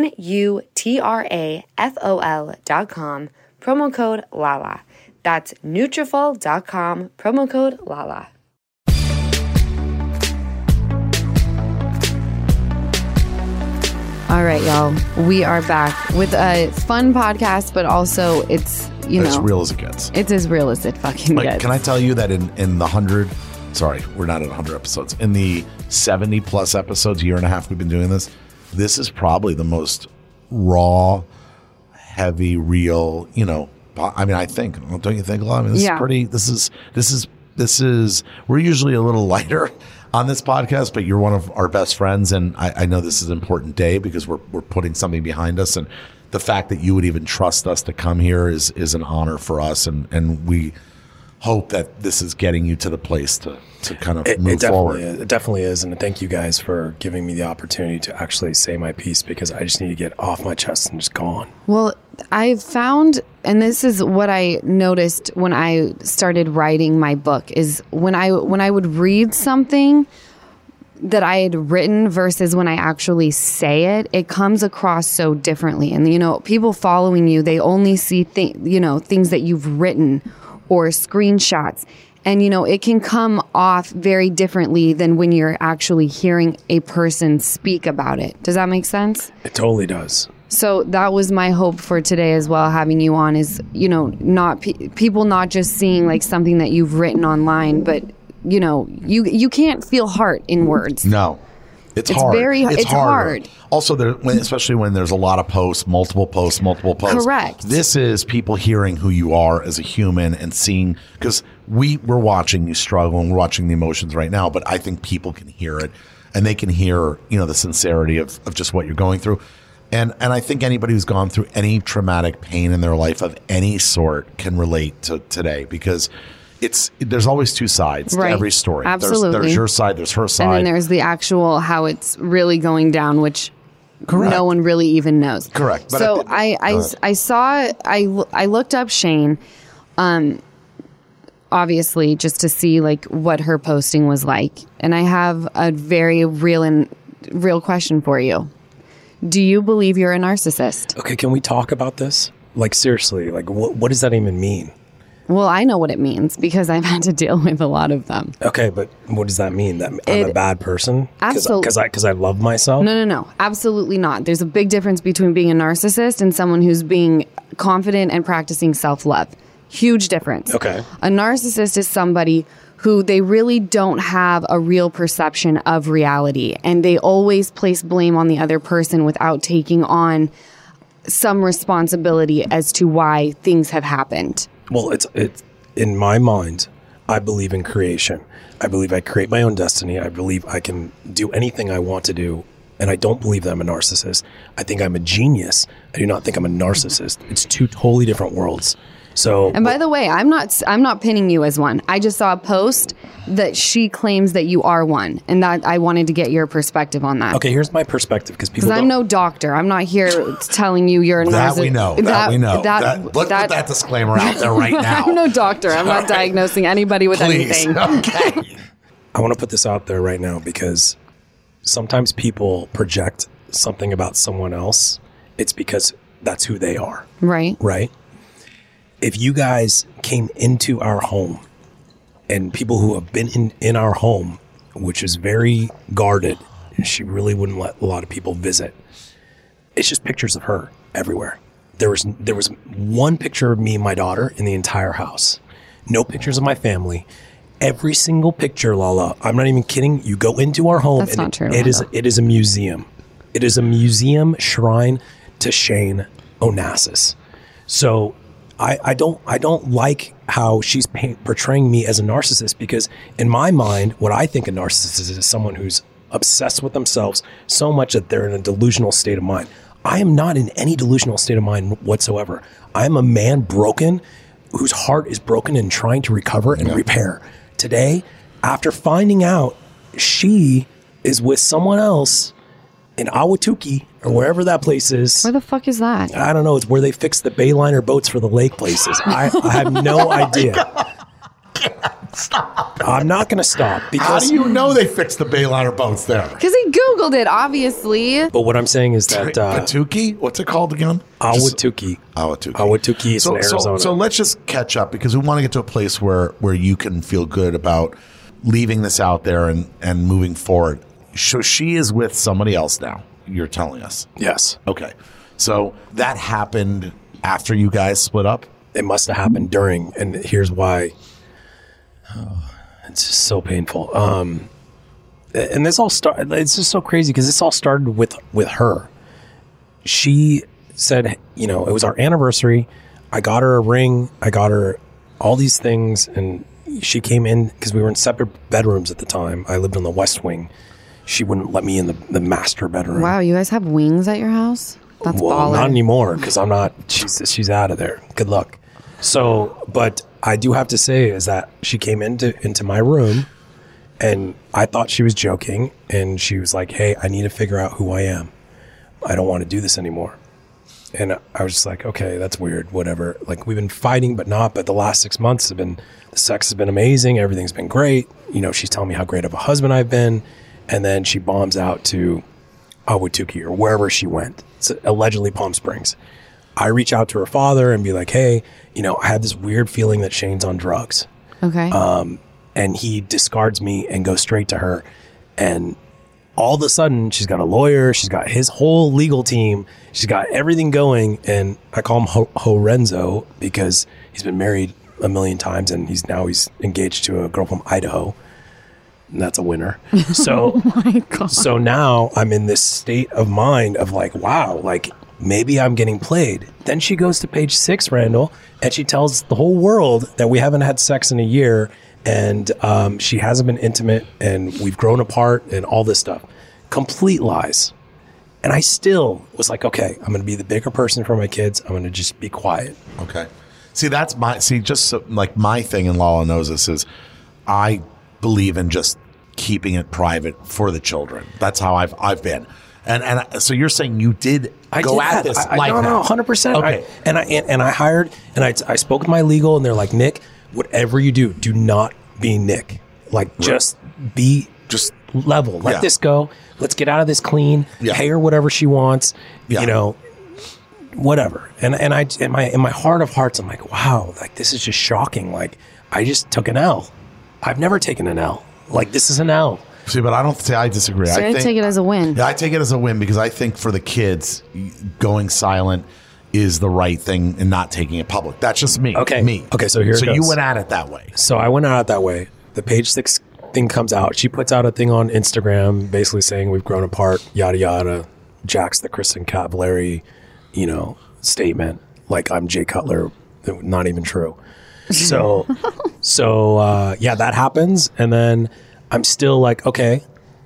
D: Nutrafol.com, promo code LALA. That's Nutrafol.com, promo code LALA.
A: All right, y'all. We are back with a fun podcast, but also it's
B: as real as it gets.
A: It's as real as it fucking gets.
B: Can I tell you that in the 100, sorry, we're not at 100 episodes. In the 70 plus episodes, year and a half we've been doing this, this is probably the most raw, heavy, real, I mean, I think, don't you think, Lala? I mean, this is pretty, this is, we're usually a little lighter on this podcast, but you're one of our best friends, and I know this is an important day because we're putting something behind us, and the fact that you would even trust us to come here is an honor for us, and we hope that this is getting you to the place to kind of move forward.
C: It definitely is, and thank you guys for giving me the opportunity to actually say my piece, because I just need to get off my chest and just go on.
A: Well, I've found, and this is what I noticed when I started writing my book, is when I would read something that I had written versus when I actually say it, it comes across so differently. And, people following you, they only see things that you've written or screenshots. And, it can come off very differently than when you're actually hearing a person speak about it. Does that make sense?
C: It totally does.
A: So that was my hope for today as well, having you on is, not people not just seeing like something that you've written online, but, you can't feel heart in words.
B: No. It's hard.
A: It's hard.
B: Also, especially when there's a lot of posts, multiple posts.
A: Correct.
B: This is people hearing who you are as a human and seeing, because we're watching you struggle and we're watching the emotions right now, but I think people can hear it and they can hear, the sincerity of just what you're going through. And I think anybody who's gone through any traumatic pain in their life of any sort can relate to today, because there's always two sides to every story.
A: Absolutely.
B: There's your side, there's her side.
A: And then there's the actual how it's really going down, which
B: Correct.
A: no one really even knows.
B: Correct. But
A: so I looked up Shane, obviously just to see like what her posting was like. And I have a very real question for you. Do you believe you're a narcissist?
C: Okay, can we talk about this? Like, seriously, like what does that even mean?
A: Well, I know what it means because I've had to deal with a lot of them.
C: Okay, but what does that mean? That I'm a bad person?
A: Absolutely.
C: Because I love myself?
A: No. Absolutely not. There's a big difference between being a narcissist and someone who's being confident and practicing self-love. Huge difference.
C: Okay.
A: A narcissist is somebody who they really don't have a real perception of reality, and they always place blame on the other person without taking on some responsibility as to why things have happened.
C: Well, it's in my mind, I believe in creation. I believe I create my own destiny. I believe I can do anything I want to do. And I don't believe that I'm a narcissist. I think I'm a genius. I do not think I'm a narcissist. It's two totally different worlds. So,
A: and by the way, I'm not pinning you as one. I just saw a post that she claims that you are one, and that I wanted to get your perspective on that.
C: Okay, here's my perspective, because
A: I'm no doctor. I'm not here telling you you're a narcissist.
B: That we know. Let's put that disclaimer out there right now.
A: I'm no doctor. I'm not diagnosing anybody with anything.
B: Okay.
C: I want to put this out there right now because sometimes people project something about someone else. It's because that's who they are.
A: Right.
C: Right. If you guys came into our home, and people who have been in our home, which is very guarded, she really wouldn't let a lot of people visit. It's just pictures of her everywhere. There was one picture of me and my daughter in the entire house. No pictures of my family. Every single picture, Lala, I'm not even kidding. You go into our home.
A: That's not true.
C: It is a museum. It is a museum shrine to Shane Onassis. So I don't like how she's portraying me as a narcissist, because in my mind, what I think a narcissist is someone who's obsessed with themselves so much that they're in a delusional state of mind. I am not in any delusional state of mind whatsoever. I am a man broken, whose heart is broken and trying to recover and repair. Today, after finding out she is with someone else in Ahwatukee, or wherever that place is.
A: Where the fuck is that?
C: I don't know. It's where they fix the Bayliner boats for the lake places. I have no idea.
B: Stop.
C: I'm not going to stop. Because
B: how do you know they fixed the Bayliner boats there?
A: Because he Googled it, obviously.
C: But what I'm saying is that...
B: Ahwatukee? What's it called again?
C: Ahwatukee. Ahwatukee is in Arizona.
B: So let's just catch up, because we want to get to a place where you can feel good about leaving this out there and moving forward. So she is with somebody else now, you're telling us.
C: Yes.
B: Okay. So that happened after you guys split up?
C: It must have happened during, and here's why. Oh, it's just so painful. And this all started, it's just so crazy because this all started with her. She said, it was our anniversary. I got her a ring. I got her all these things. And she came in because we were in separate bedrooms at the time. I lived on the West Wing. She wouldn't let me in the master bedroom.
A: Wow, you guys have wings at your house? That's baller.
C: Not anymore, because I'm not. She's out of there. Good luck. So, but I do have to say is that she came into my room, and I thought she was joking, and she was like, "Hey, I need to figure out who I am. I don't want to do this anymore." And I was just like, "Okay, that's weird. Whatever." Like, we've been fighting, but the last 6 months the sex has been amazing. Everything's been great. She's telling me how great of a husband I've been. And then she bombs out to Ahwatukee or wherever she went. It's allegedly Palm Springs. I reach out to her father and be like, hey, I have this weird feeling that Shane's on drugs.
A: Okay.
C: And he discards me and goes straight to her. And all of a sudden, she's got a lawyer. She's got his whole legal team. She's got everything going. And I call him Horenzo because he's been married a million times, and he's engaged to a girl from Idaho. And that's a winner. So,
A: Oh my God.
C: so now I'm in this state of mind of like, wow, like maybe I'm getting played. Then she goes to page 6, Randall, and she tells the whole world that we haven't had sex in a year, and she hasn't been intimate, and we've grown apart, and all this stuff. Complete lies. And I still was like, okay, I'm going to be the bigger person for my kids. I'm going to just be quiet.
B: Okay. See, just so, like my thing, and Lala knows this, is I believe in just keeping it private for the children. That's how I've been. And so you're saying you did go at this like that?
C: No, 100%.
B: Okay.
C: I hired, and I spoke with my legal, and they're like, Nick, whatever you do not be Nick. Like, just be level. Let this go. Let's get out of this clean.
B: Yeah.
C: Pay her whatever she wants.
B: Yeah.
C: You know, whatever. And I in my heart of hearts, I'm like, wow, like this is just shocking. Like, I just took an L. I've never taken an L. Like, this is an L.
B: See, but I disagree.
A: So I take it as a win.
B: Yeah, I take it as a win because I think for the kids, going silent is the right thing and not taking it public. That's just me.
C: Okay.
B: Me.
C: Okay, so here it goes.
B: you went at it that way.
C: So I went out that way. The page 6 thing comes out. She puts out a thing on Instagram basically saying we've grown apart, yada, yada. Jack's the Kristen Cavallari, statement. Like I'm Jay Cutler. Not even true. So that happens. And then I'm still like, okay,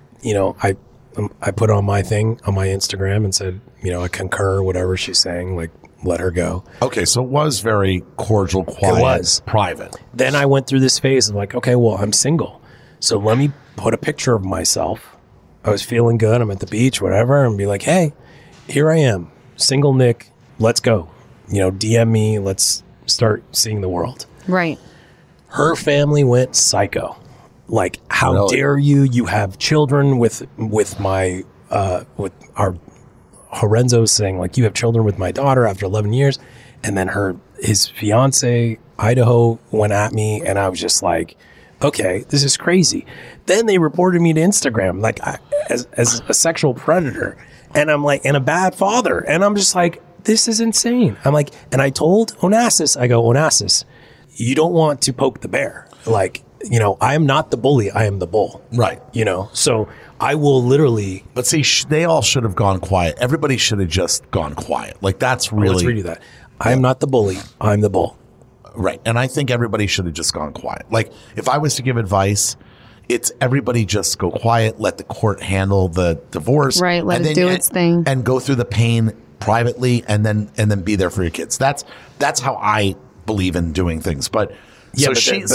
C: I put on my thing on my Instagram and said, I concur whatever she's saying, like let her go.
B: Okay, so it was very cordial, quiet,
C: It was.
B: private.
C: Then I went through this phase of like, okay, well, I'm single. So let me put a picture of myself. I was feeling good. I'm at the beach, whatever, and be like, hey, here I am, single Nick. Let's go. DM me. Let's start seeing the world.
A: Right.
C: Her family went psycho. Like, how
B: Really?
C: dare you? You have children with our Horenzo saying like, you have children with my daughter after 11 years. And then his fiance, Idaho, went at me, and I was just like, okay, this is crazy. Then they reported me to Instagram, like as a sexual predator. And I'm like, and a bad father. And I'm just like, this is insane. I'm like, and I told Onassis, Onassis, you don't want to poke the bear. Like, I am not the bully. I am the bull.
B: Right.
C: So I will literally.
B: But see, they all should have gone quiet. Everybody should have just gone quiet. Like, that's really.
C: Let's redo that. I am not the bully. I'm the bull.
B: Right. And I think everybody should have just gone quiet. Like, if I was to give advice, it's everybody just go quiet, let the court handle the divorce.
A: Right, let it do its thing.
B: And go through the pain privately and then be there for your kids. That's how I believe in doing things. But
C: Yeah,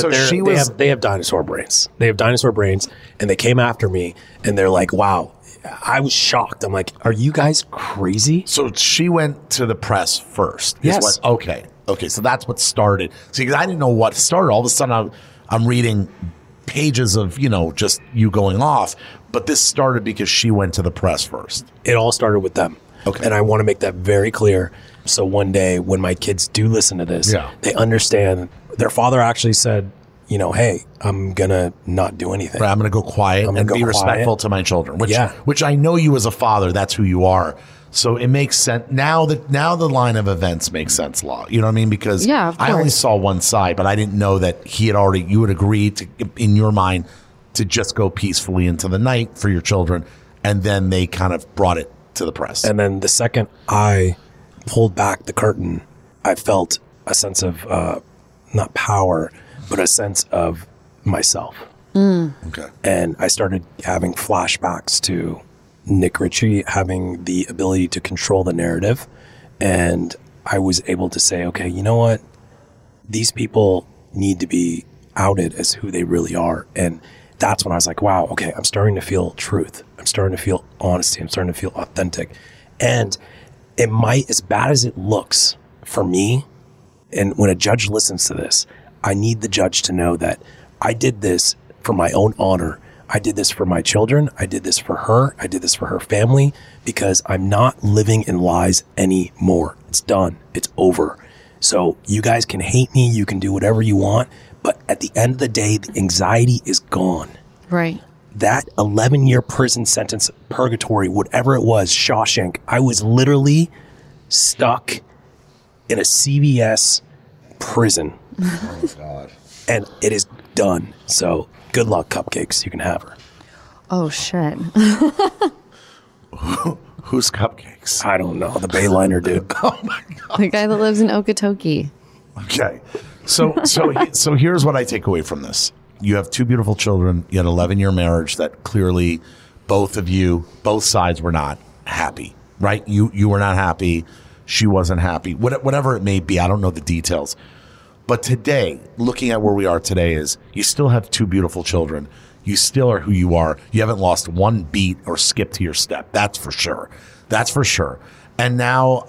C: they have dinosaur brains. They have dinosaur brains, and they came after me, and they're like, wow. I was shocked. I'm like, are you guys crazy?
B: So she went to the press first.
C: Yes.
B: Okay. So that's what started. See, because I didn't know what started. All of a sudden, I'm reading pages of, just you going off. But this started because she went to the press first.
C: It all started with them.
B: Okay.
C: And I want to make that very clear. So one day when my kids do listen to this, they understand. Their father actually said, hey, I'm going to not do anything.
B: Right, I'm going to go quiet and be respectful to my children, which I know you as a father, that's who you are. So it makes sense. Now the line of events makes sense, Law. You know what I mean? Because
A: of
B: I only
A: course.
B: saw one side, but I didn't know that you would agree to, in your mind, to just go peacefully into the night for your children. And then they kind of brought it to the press.
C: And then the second I pulled back the curtain, I felt a sense of not power, but a sense of myself.
B: Okay.
C: And I started having flashbacks to Nick Ritchie having the ability to control the narrative. And I was able to say, okay, you know what? These people need to be outed as who they really are. And that's when I was like, wow, okay, I'm starting to feel truth. I'm starting to feel honesty. I'm starting to feel authentic. And it might, as bad as it looks for me, and when a judge listens to this, I need the judge to know that I did this for my own honor. I did this for my children. I did this for her. I did this for her family, because I'm not living in lies anymore. It's done. It's over. So you guys can hate me. You can do whatever you want, But at the end of the day, the anxiety is gone.
A: Right.
C: That 11-year prison sentence, purgatory, whatever it was, Shawshank, I was literally stuck in a CVS prison.
B: Oh, God.
C: And it is done. So good luck, Cupcakes. You can have her.
A: Oh, shit.
B: Who's Cupcakes?
C: I don't know. The Bayliner dude.
B: Oh, my God.
A: The guy that lives in Okotoki.
B: Okay. So here's what I take away from this. You have two beautiful children. You had an 11-year marriage that clearly both sides were not happy, right? You were not happy. She wasn't happy. Whatever it may be, I don't know the details. But today, looking at where we are today, is you still have two beautiful children. You still are who you are. You haven't lost one beat or skipped to your step. That's for sure. That's for sure. And now,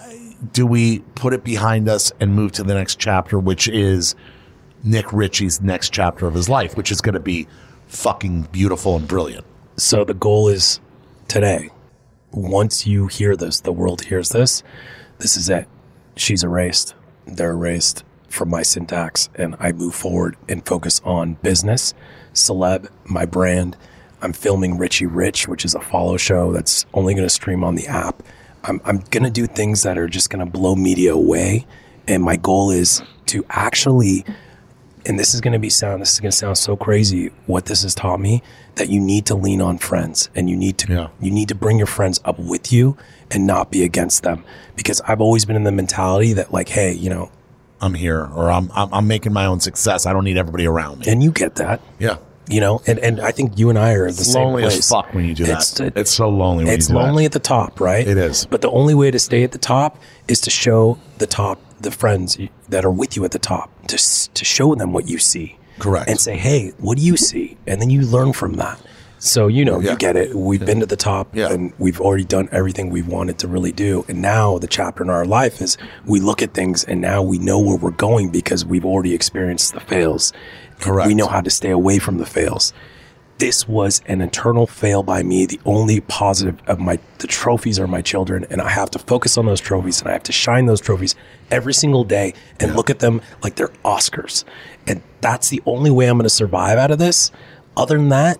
B: do we put it behind us and move to the next chapter, which is Nick Ritchie's next chapter of his life, which is going to be fucking beautiful and brilliant?
C: So the goal is today. Once you hear this, the world hears this, this is it. She's erased. They're erased from my syntax, and I move forward and focus on business, celeb, my brand. I'm filming Richie Rich, which is a follow show that's only going to stream on the app. I'm going to do things that are just going to blow media away. And my goal is to actually, and this is going to sound so crazy, what this has taught me, that you need to lean on friends, and you need to bring your friends up with you and not be against them. Because I've always been in the mentality that, like, hey, you know,
B: I'm here, or I'm making my own success. I don't need everybody around me.
C: And you get that.
B: Yeah.
C: You know, and I think you and I are in the same place.
B: It's lonely as fuck when you do that. It's so lonely when you do that.
C: It's lonely at the top, right?
B: It is.
C: But the only way to stay at the top is to show the friends that are with you at the top, to show them what you see.
B: Correct.
C: And say, hey, what do you see? And then you learn from that. So, you know, you get it. We've been to the top, and we've already done everything we've wanted to really do. And now the chapter in our life is we look at things, and now we know where we're going because we've already experienced the fails.
B: Correct.
C: We know how to stay away from the fails. This was an eternal fail by me. The only positive of the trophies are my children, and I have to focus on those trophies, and I have to shine those trophies every single day and look at them like they're Oscars. And that's the only way I'm going to survive out of this. Other than that,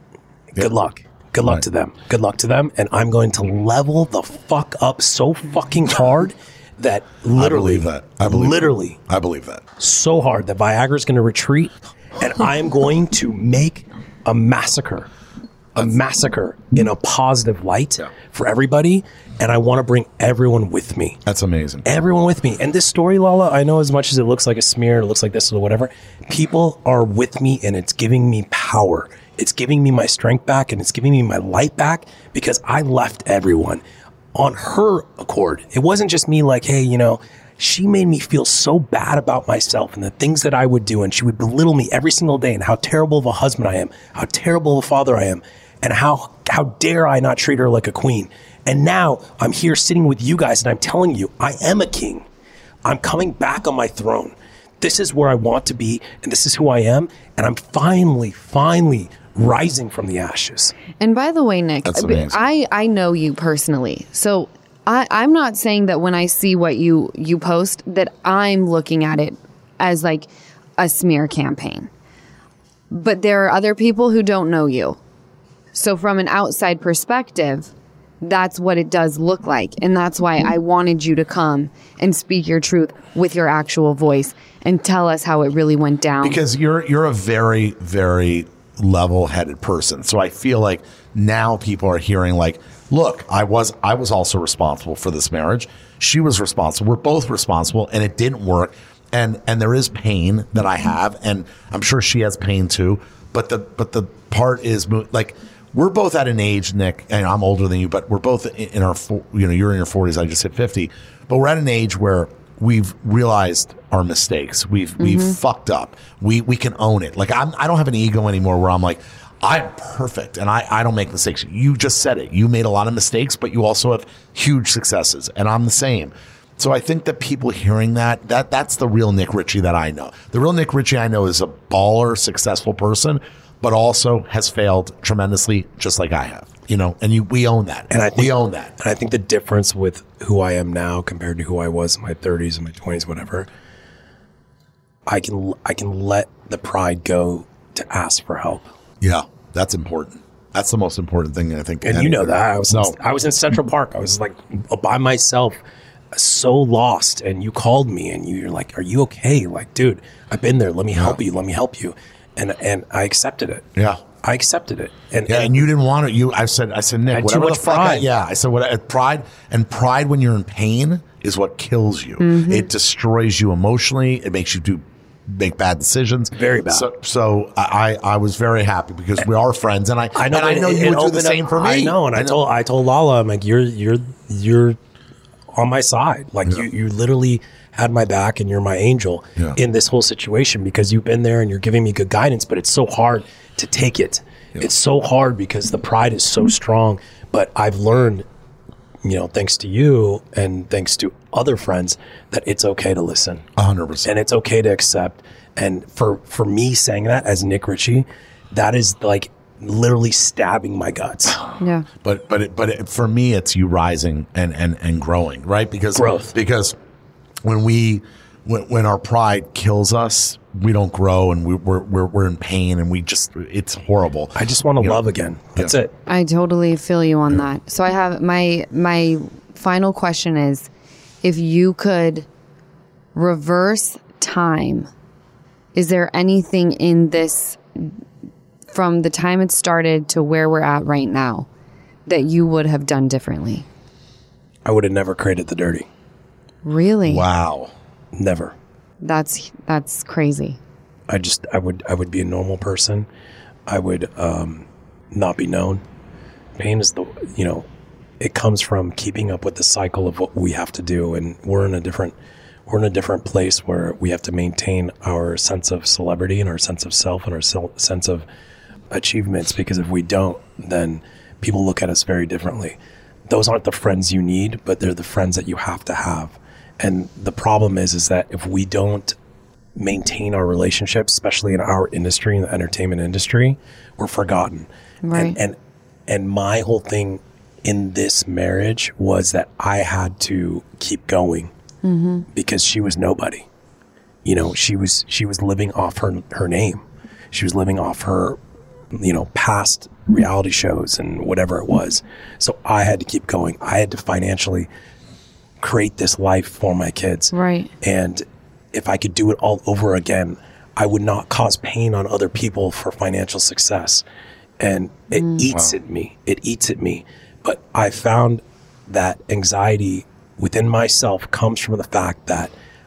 C: good luck. Good luck to them. Good luck to them. And I'm going to level the fuck up so fucking hard that literally,
B: I believe that.
C: So hard that Viagra's going to retreat, and I am going to make a massacre in a positive light for everybody. And I want to bring everyone with me.
B: That's amazing.
C: Everyone with me. And this story, Lala, I know as much as it looks like a smear, it looks like this or whatever, people are with me, and it's giving me power. It's giving me my strength back, and it's giving me my light back, because I left everyone on her accord. It wasn't just me like, hey, you know, she made me feel so bad about myself and the things that I would do. And she would belittle me every single day, and how terrible of a husband I am, how terrible of a father I am, and how dare I not treat her like a queen. And now I'm here sitting with you guys, and I'm telling you, I am a king. I'm coming back on my throne. This is where I want to be, and this is who I am. And I'm finally rising from the ashes.
A: And by the way, Nick,
B: that's amazing.
A: I know you personally. So I'm not saying that when I see what you post that I'm looking at it as like a smear campaign. But there are other people who don't know you. So from an outside perspective, that's what it does look like. And that's why I wanted you to come and speak your truth with your actual voice and tell us how it really went down. Because
B: you're a very, very level-headed person. So I feel like now people are hearing like, look, I was also responsible for this marriage. She was responsible. We're both responsible, and it didn't work. And there is pain that I have, and I'm sure she has pain too. But the part is like, we're both at an age, Nick, and I'm older than you, but we're both in our, you're in your 40s. I just hit 50, but we're at an age where we've realized our mistakes. We've fucked up. We can own it. Like I don't have an ego anymore where I'm like, I'm perfect and I don't make mistakes. You just said it. You made a lot of mistakes, but you also have huge successes, and I'm the same. So I think that people hearing that's the real Nick Ritchie that I know. The real Nick Ritchie I know is a baller, successful person, but also has failed tremendously, just like I have. And we own that. And we own that.
C: And I think the difference with who I am now compared to who I was in my 30s and my 20s, whatever, I can let the pride go to ask for help.
B: Yeah, that's important. That's the most important thing, I think.
C: And you know that. I was in Central Park. I was like by myself, so lost. And you called me and you're like, are you okay? Like, dude, I've been there. Let me help you. Let me help you. And I accepted it.
B: Yeah.
C: I accepted it. And
B: you didn't want it. I said, Nick, whatever the fuck. I said, pride when you're in pain is what kills you. Mm-hmm. It destroys you emotionally. It makes you make bad decisions.
C: Very bad.
B: So I was very happy because we are friends, and I know you would do the same for me.
C: I know, and I told Lala, I'm like, you're on my side. Like you literally had my back, and you're my angel in this whole situation because you've been there and you're giving me good guidance. But it's so hard to take it. Yeah. It's so hard because the pride is so strong. But I've learned, thanks to you and thanks to other friends, that it's okay to listen.
B: 100%.
C: And it's okay to accept. And for me saying that as Nick Ritchie, that is like literally stabbing my guts.
A: Yeah.
B: But for me, it's you rising and growing, right? Because when our pride kills us, we don't grow, and we're in pain, and it's horrible.
C: I just want to love again. That's it.
A: I totally feel you on that. So I have my final question is, if you could reverse time, is there anything in this from the time it started to where we're at right now that you would have done differently?
C: I would have never created The Dirty.
A: Really?
B: Wow.
C: Never.
A: That's crazy.
C: I would be a normal person. I would not be known. Pain is it comes from keeping up with the cycle of what we have to do, and we're in a different place where we have to maintain our sense of celebrity and our sense of self and our sense of achievements, because if we don't, then people look at us very differently. Those aren't the friends you need, but they're the friends that you have to have. And the problem is that if we don't maintain our relationships, especially in our industry, in the entertainment industry, we're forgotten.
A: Right.
C: And my whole thing in this marriage was that I had to keep going because she was nobody. She was living off her name. She was living off her, past reality shows and whatever it was. So I had to keep going. I had to financially create this life for my kids.
A: Right.
C: And if I could do it all over again, I would not cause pain on other people for financial success. And it eats at me. It eats at me. But I found that anxiety within myself comes from the fact that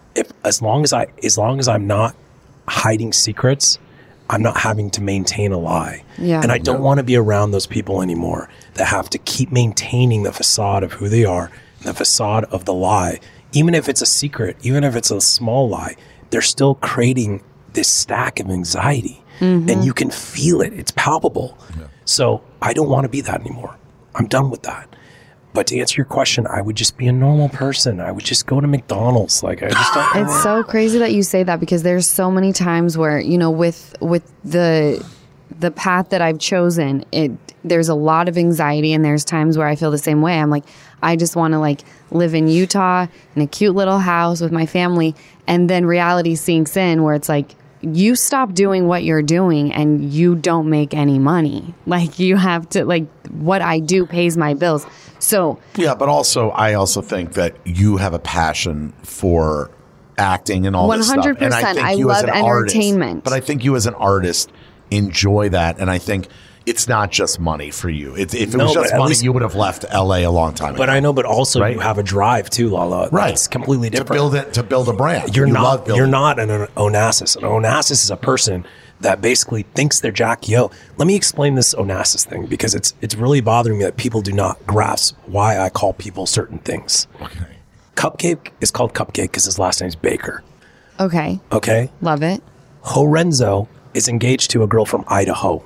C: as long as I'm not hiding secrets, I'm not having to maintain a lie.
A: Yeah.
C: And I don't want to be around those people anymore that have to keep maintaining the facade of who they are, the facade of the lie. Even if it's a secret, even if it's a small lie, they're still creating this stack of anxiety. And you can feel it. It's palpable. Yeah. So I don't want to be that anymore. I'm done with that. But to answer your question, I would just be a normal person. I would just go to McDonald's. Like, I just don't.
A: It's so crazy that you say that, because there's so many times where, with the path that I've chosen, there's a lot of anxiety, and there's times where I feel the same way. I'm like, I just want to live in Utah in a cute little house with my family. And then reality sinks in where it's like, you stop doing what you're doing and you don't make any money. You have to, what I do pays my bills. So
B: yeah, but I also think that you have a passion for acting and all this stuff.
A: 100%. I love entertainment.
B: But I think you as an artist enjoy that, and I think it's not just money for you. If it was just money, you would have left LA a long time ago.
C: But I know, but also you have a drive too, Lala.
B: Right.
C: It's completely different.
B: To build a brand.
C: You're not an Onassis. An Onassis is a person that basically thinks they're Jackie O. Let me explain this Onassis thing, because it's really bothering me that people do not grasp why I call people certain things.
B: Okay.
C: Cupcake is called Cupcake because his last name's Baker.
A: Okay.
C: Okay?
A: Love it.
C: Horenzo is engaged to a girl from Idaho.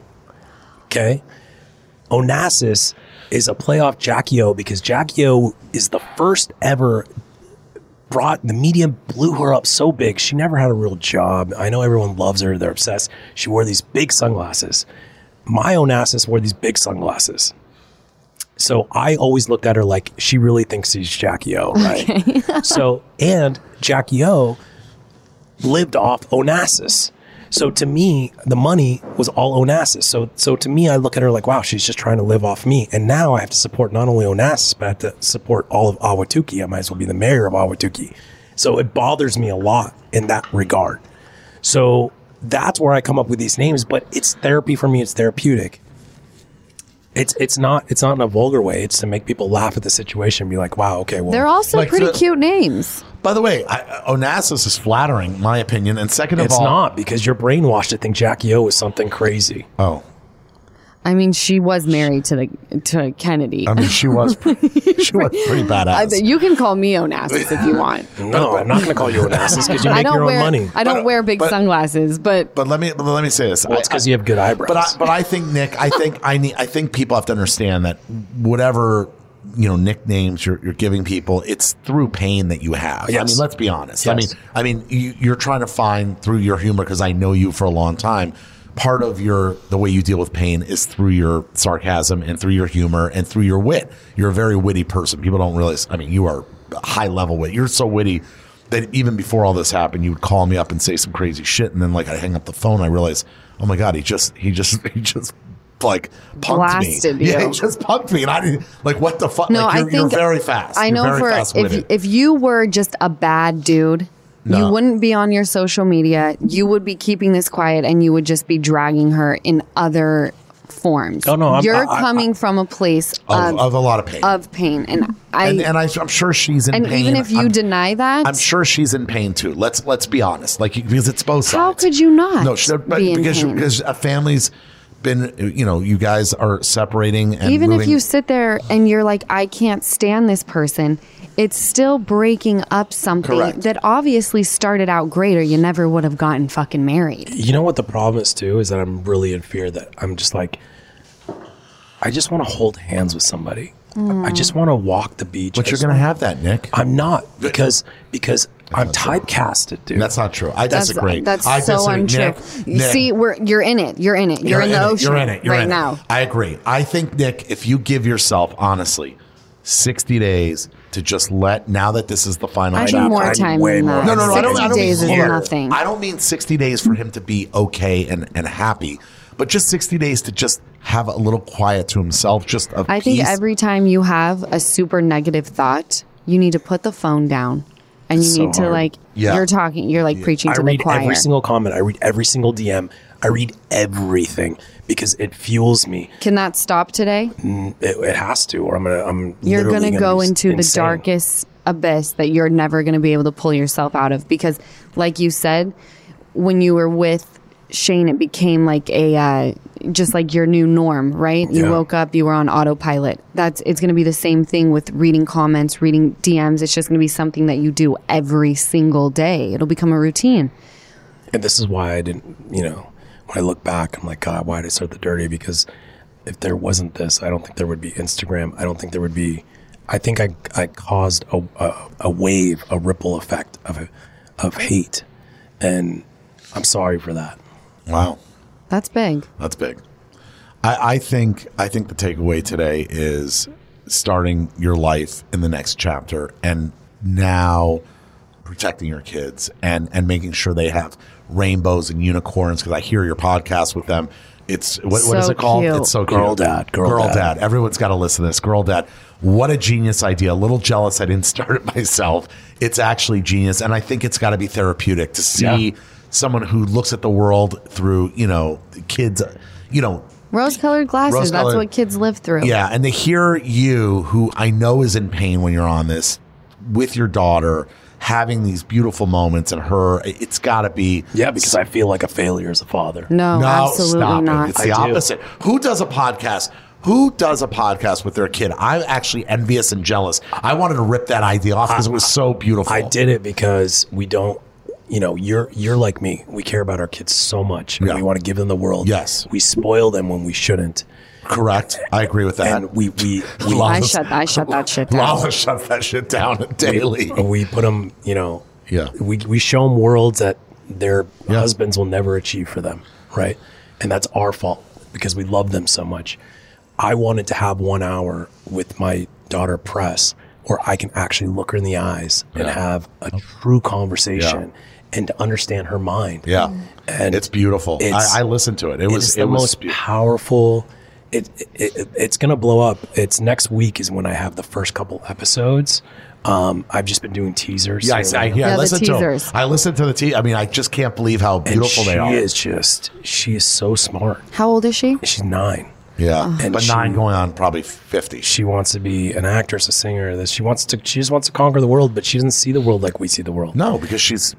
C: Okay? Onassis is a play off Jackie O because Jackie O is the first ever the media blew her up so big. She never had a real job. I know everyone loves her. They're obsessed. She wore these big sunglasses. My Onassis wore these big sunglasses. So I always looked at her like she really thinks she's Jackie O, right? Okay. And Jackie O lived off Onassis. So to me, the money was all Onassis. So to me, I look at her like, wow, she's just trying to live off me. And now I have to support not only Onassis, but I have to support all of Ahwatukee. I might as well be the mayor of Ahwatukee. So it bothers me a lot in that regard. So that's where I come up with these names, but it's therapy for me. It's therapeutic. It's not in a vulgar way. It's to make people laugh at the situation and be like, wow, okay, well.
A: They're also
B: Like
A: pretty
B: the-
A: cute names.
B: By the way, Onassis is flattering, in my opinion. And second of
C: It's
B: all,
C: not, because you're brainwashed to think Jackie O is something crazy.
B: Oh,
A: I mean, she was married to Kennedy.
B: I mean, she was pretty badass.
A: You can call me Onassis if you want.
C: No, I'm not going to call you Onassis because you
A: I
C: make
A: don't
C: your own
A: wear
C: money.
A: I don't wear big sunglasses, but
B: But let me say this.
C: Well, it's because you have good eyebrows.
B: But I think Nick, I think people have to understand that whatever nicknames you're giving people, it's through pain that you have.
C: Yes.
B: I mean, let's be honest.
C: Yes.
B: I mean, you're trying to find through your humor, because I know you for a long time. Part of the way you deal with pain is through your sarcasm and through your humor and through your wit. You're a very witty person. People don't realize. I mean, you are high level wit. You're so witty that even before all this happened, you would call me up and say some crazy shit, and then like I hang up the phone, I realize, oh my god, he just like punked
A: Blasted
B: me.
A: you.
B: Yeah, he just punked me, and I didn't like what the fuck.
A: no,
B: like,
A: I
B: you're
A: think
B: very fast.
A: I
B: You're
A: know
B: very
A: for
B: fast-witted.
A: if you were just a bad dude,
B: No.
A: you wouldn't be on your social media. You would be keeping this quiet, and you would just be dragging her in other forms.
C: Oh, no,
A: you're coming from a place
B: of a lot of pain.
A: of pain, and
B: I'm sure she's in
A: and
B: pain.
A: even if you deny that,
B: I'm sure she's in pain too. Let's be honest, like because it's both sides.
A: how could you not?
B: No,
A: be in pain?
B: because a family's been, you guys are separating, and
A: Even
B: moving.
A: if you sit there and you're like, I can't stand this person, it's still breaking up something
B: Correct.
A: that obviously started out great, or you never would have gotten fucking married.
C: You know what the problem is too, is that I'm really in fear that I'm just like, I just want to hold hands with somebody. I just want to walk the beach.
B: But you're going to have that, Nick.
C: I'm not, because I'm typecasted, dude.
B: That's not true. I disagree.
A: That's
B: I
A: so
B: disagree.
A: untrue.
B: Nick,
A: You see, you're in it. You're in it. You're in the ocean
B: You're in it. You're
A: right
B: in it.
A: now.
B: I agree. I think, Nick, if you give yourself, honestly, 60 days to just now that this is the final
A: I need
B: chapter.
A: more
C: I need
A: time
C: way
A: than
C: more.
A: that.
C: No,
B: I don't
A: 60 days is
B: mean
A: nothing.
B: I don't mean 60 days for him to be okay and happy, but just 60 days to just have a little quiet to himself, just a
A: I think
B: peace.
A: every time you have a super negative thought, you need to put the phone down and you
C: So
A: need to
C: hard.
A: you're like preaching
C: I
A: to the
C: read
A: choir.
C: every single comment. I read every single DM. I read everything because it fuels me.
A: Can that stop today?
C: It has to, or I'm
A: You're
C: literally
A: going to go
C: be
A: into
C: insane.
A: the darkest abyss that you're never going to be able to pull yourself out of, because like you said, when you were with Shane, it became like just like your new norm, right? You
C: Yeah.
A: woke up, you were on autopilot. It's going to be the same thing with reading comments, reading DMs. It's just going to be something that you do every single day. It'll become a routine.
C: And this is why I didn't, when I look back, I'm like, God, why did I start the dirty? Because if there wasn't this, I don't think there would be Instagram. I don't think there would be. I think I caused a wave, a ripple effect of hate, and I'm sorry for that.
B: Wow.
A: That's big.
B: That's big. I think the takeaway today is starting your life in the next chapter, and now protecting your kids and making sure they have rainbows and unicorns, because I hear your podcast with them. It's what is
A: So
B: it called?
A: cute.
B: It's so cute.
C: Girl Dad.
B: Girl Dad. Everyone's got to listen to this. Girl Dad. What a genius idea. A little jealous I didn't start it myself. It's actually genius, and I think it's got to be therapeutic to see someone who looks at the world through, kids,
A: Rose-colored glasses.
B: Rose-colored-
A: That's what kids live through.
B: yeah, and to hear you, who I know is in pain when you're on this, with your daughter, having these beautiful moments, and it's got to be.
C: Yeah, because I feel like a failure as a father.
A: No, absolutely
B: stop
A: not.
B: it. It's the
C: I do.
B: opposite. Who does a podcast with their kid? I'm actually envious and jealous. I wanted to rip that idea off because it was so beautiful.
C: I did it because we don't. You're like me. We care about our kids so much, and
B: Yeah.
C: we want to give them the world.
B: Yes.
C: we spoil them when we shouldn't,
B: Correct. I agree with that.
C: and we
A: I shut that shit down.
B: Lala shuts that shit down daily.
C: we put them.
B: Yeah.
C: we show them worlds that their
B: Yeah.
C: husbands will never achieve for them, right? And that's our fault because we love them so much. I wanted to have 1 hour with my daughter Press where I can actually look her in the eyes and have a true conversation and to understand her mind.
B: Yeah.
C: And
B: it's beautiful. I listened to it. It was
C: the most powerful. It's going to blow up. It's next week is when I have the first couple episodes. I've just been doing teasers.
B: Yeah, I listened to them. I listened to the teaser. I mean, I just can't believe how beautiful they are.
C: She is so smart.
A: How old is she?
C: She's 9.
B: Yeah, but 9 going on probably 50.
C: She wants to be an actress, a singer. She just wants to conquer the world, but she doesn't see the world like we see the world.
B: No, because she's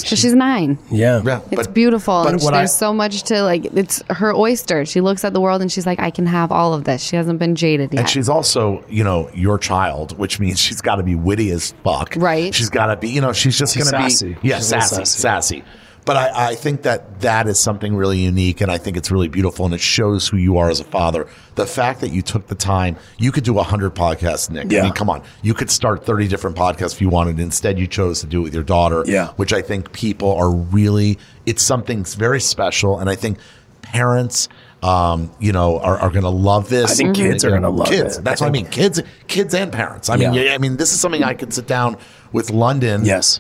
A: 9.
C: Yeah.
A: It's beautiful. And there's so much to like. It's her oyster. She looks at the world and she's like, I can have all of this. She hasn't been jaded yet.
B: And she's also, your child, which means she's got to be witty as fuck.
A: Right.
B: She's got to be, she's just going to be
C: sassy.
B: Yeah, sassy. But I think that is something really unique, and I think it's really beautiful, and it shows who you are as a father. The fact that you took the time, you could do 100 podcasts, Nick.
C: Yeah.
B: I mean, come on. You could start 30 different podcasts if you wanted. Instead, you chose to do it with your daughter, which I think people are really, it's something very special, and I think parents are going to love this.
C: I think kids are going to love it.
B: That's what I mean. Kids and parents. I mean, this is something I could sit down with London,
C: yes,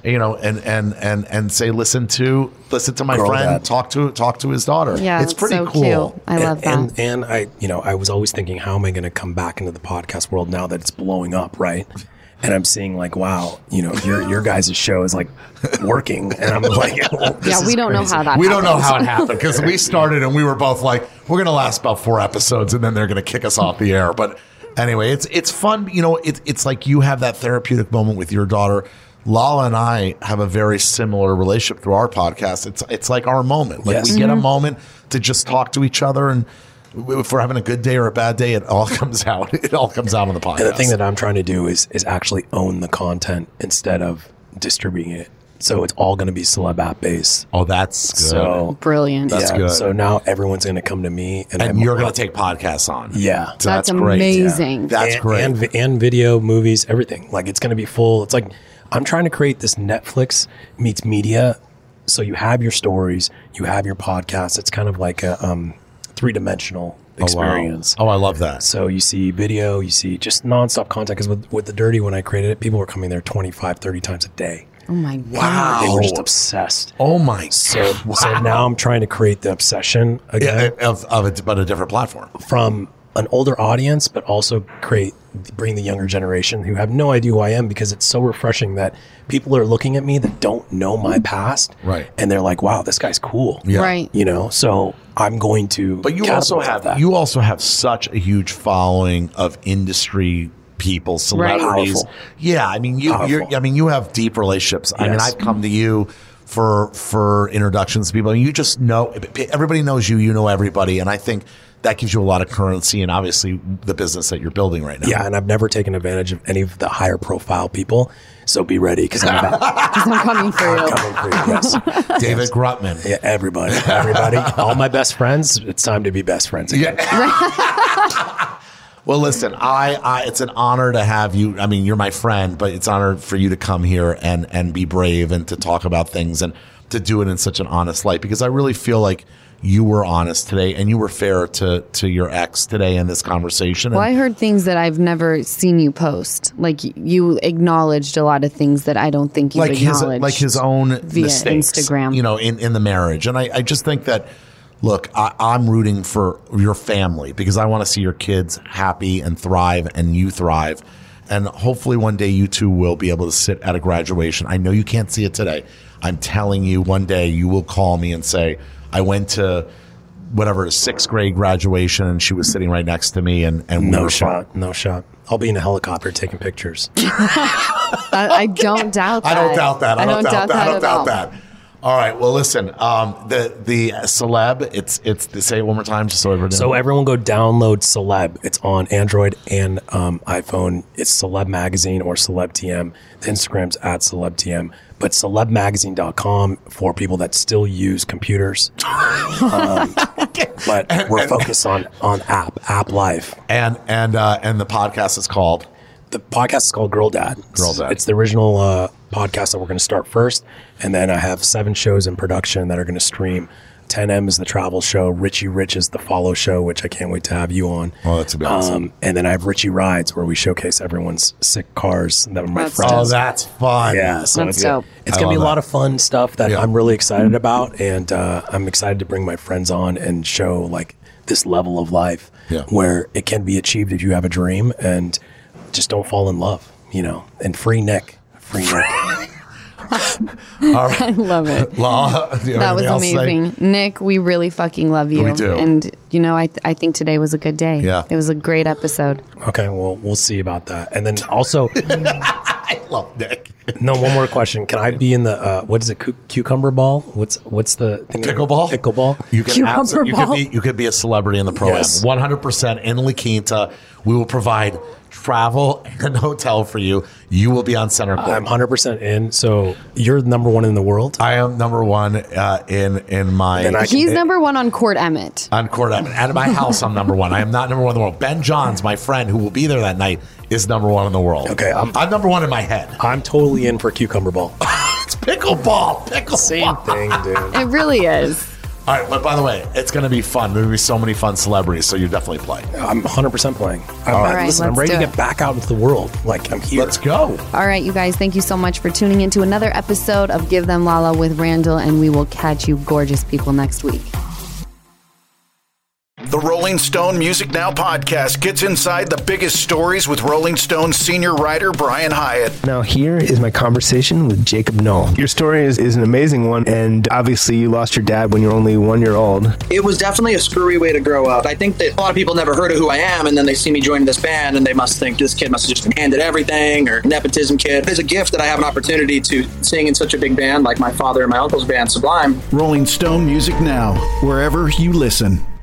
B: and say, listen to my Girl friend, talk to his daughter.
A: Yeah,
B: it's pretty
A: so
B: cool.
A: Cute. I love that.
C: And I was always thinking, how am I going to come back into the podcast world now that it's blowing up, right? And I'm seeing like, wow, your guys' show is like working, and I'm like,
A: we don't know how that.
B: We don't know how it happened because we started and we were both like, we're gonna last about 4 episodes and then they're gonna kick us off the air. But anyway, it's fun. It's like you have that therapeutic moment with your daughter. Lala and I have a very similar relationship through our podcast. It's like our moment. Like we get a moment to just talk to each other, and if we're having a good day or a bad day, it all comes out. It all comes out on the podcast.
C: And the thing that I'm trying to do is actually own the content instead of distributing it. So it's all going to be Celeb app based.
B: Oh, that's good.
A: So brilliant.
B: That's good.
C: So now everyone's going to come to me,
B: and you're going to take podcasts on.
C: Yeah,
B: so that's
A: great. Amazing.
B: Yeah. That's great.
C: And video, movies, everything. Like it's going to be full. It's like I'm trying to create this Netflix meets media. So you have your stories, you have your podcasts. It's kind of like a 3-dimensional experience.
B: Oh, I love that.
C: So you see video, you see just nonstop content. Because with The Dirty, when I created it, people were coming there 25, 30 times a day.
A: Oh my God.
B: Wow.
C: They were just obsessed.
B: Oh my.
C: So now I'm trying to create the obsession again.
B: But a different platform.
C: From an older audience, but also bring the younger generation who have no idea who I am, because it's so refreshing that people are looking at me that don't know my past.
B: Right.
C: And they're like, wow, this guy's cool.
B: Yeah.
A: Right.
C: So I'm going to.
B: But you also have such a huge following of industry people, celebrities.
C: Powerful.
B: Yeah, I mean you have deep relationships. Yes. I mean, I've come to you for introductions to people, and you just know everybody knows you. You know everybody, and I think that gives you a lot of currency, and obviously the business that you're building right now.
C: Yeah, and I've never taken advantage of any of the higher profile people. So be ready, because I'm
A: coming for you.
C: I'm coming for you. Yes.
B: David Grutman.
C: Yeah, everybody, all my best friends. It's time to be best friends again.
B: Yeah. Well, listen, it's an honor to have you. I mean, you're my friend, but it's an honor for you to come here and be brave and to talk about things and to do it in such an honest light, because I really feel like you were honest today and you were fair to your ex today in this conversation.
A: Well, I heard things that I've never seen you post. Like you acknowledged a lot of things that I don't think you acknowledged.
B: Like his own
A: via
B: mistakes,
A: Instagram.
B: In the marriage. And I just think that, look, I'm rooting for your family because I want to see your kids happy and thrive and you thrive. And hopefully one day you two will be able to sit at a graduation. I know you can't see it today. I'm telling you, one day you will call me and say, I went to whatever, 6th grade graduation, and she was sitting right next to me. And
C: no shot. I'll be in a helicopter taking pictures.
A: I don't doubt that.
B: I don't doubt that. I don't doubt that. All right. Well, listen. The Celeb. Say it one more time, just so everyone.
C: So everyone go download Celeb. It's on Android and iPhone. It's Celeb Magazine or Celeb TM. The Instagram's at Celeb TM. But celebmagazine.com for people that still use computers. But we're focused on app life.
B: And the podcast is called.
C: The podcast is called Girl Dad. It's the original podcast that we're going to start first. And then I have 7 shows in production that are going to stream 10M is the travel show. Richie Rich is the follow show, which I can't wait to have you on.
B: Oh, that's awesome.
C: And then I have Richie Rides, where we showcase everyone's sick cars that my
A: That's
C: friends.
B: Oh, that's fun.
C: Yeah, so
A: That's dope.
C: it's going to be a
B: love
C: lot
B: that.
C: of fun stuff that I'm really excited about. And I'm excited to bring my friends on and show like this level of life where it can be achieved if you have a dream and just don't fall in love, you know, and free Nick.
B: All right.
A: I love it.
B: Law, do you have
A: That was
B: anything else to say?
A: amazing. Nick, we really fucking love you.
B: We do.
A: And, you know, I think today was a good day.
B: Yeah.
A: It was a great episode.
C: Okay, well, we'll see about that. And then also,
B: I love Nick.
C: no, one more question. Can I be in the, what is it, cucumber ball? What's the thing?
B: Pickleball?
C: Pickleball?
B: You can you could be a celebrity in the Pro-Am.
C: Yes.
B: 100% in La Quinta. We will provide travel and hotel for you. You will be on center court.
C: I'm 100% in. So you're number one in the world?
B: I am number one in my...
C: Then I can-
A: He's number one on Court Emmett.
B: on court. At my house, I'm number one. I am not number one in the world. Ben Johns, my friend who will be there that night, is number one in the world.
C: Okay,
B: I'm number one in my head.
C: I'm totally in for cucumber ball.
B: It's pickleball.
C: Same thing, dude.
A: It really is.
B: All right, but by the way, it's going to be fun. There'll be so many fun celebrities, so you definitely play.
C: I'm 100% playing.
B: All right,
C: Listen, I'm
A: let's
C: ready to
A: do
C: get
A: it.
C: back out into the world. Like, I'm here.
B: Let's go.
A: All right, you guys, thank you so much for tuning into another episode of Give Them Lala with Randall, and we will catch you gorgeous people next week.
E: The Rolling Stone Music Now podcast gets inside the biggest stories with Rolling Stone senior writer Brian Hyatt.
F: Now here is my conversation with Jacob Knoll. Your story is an amazing one, and obviously you lost your dad when you were only 1 year old.
G: It was definitely a screwy way to grow up. I think that a lot of people never heard of who I am, and then they see me joining this band, and they must think this kid must have just been handed everything, or nepotism kid. It's a gift that I have an opportunity to sing in such a big band like my father and my uncle's band, Sublime.
E: Rolling Stone Music Now, wherever you listen.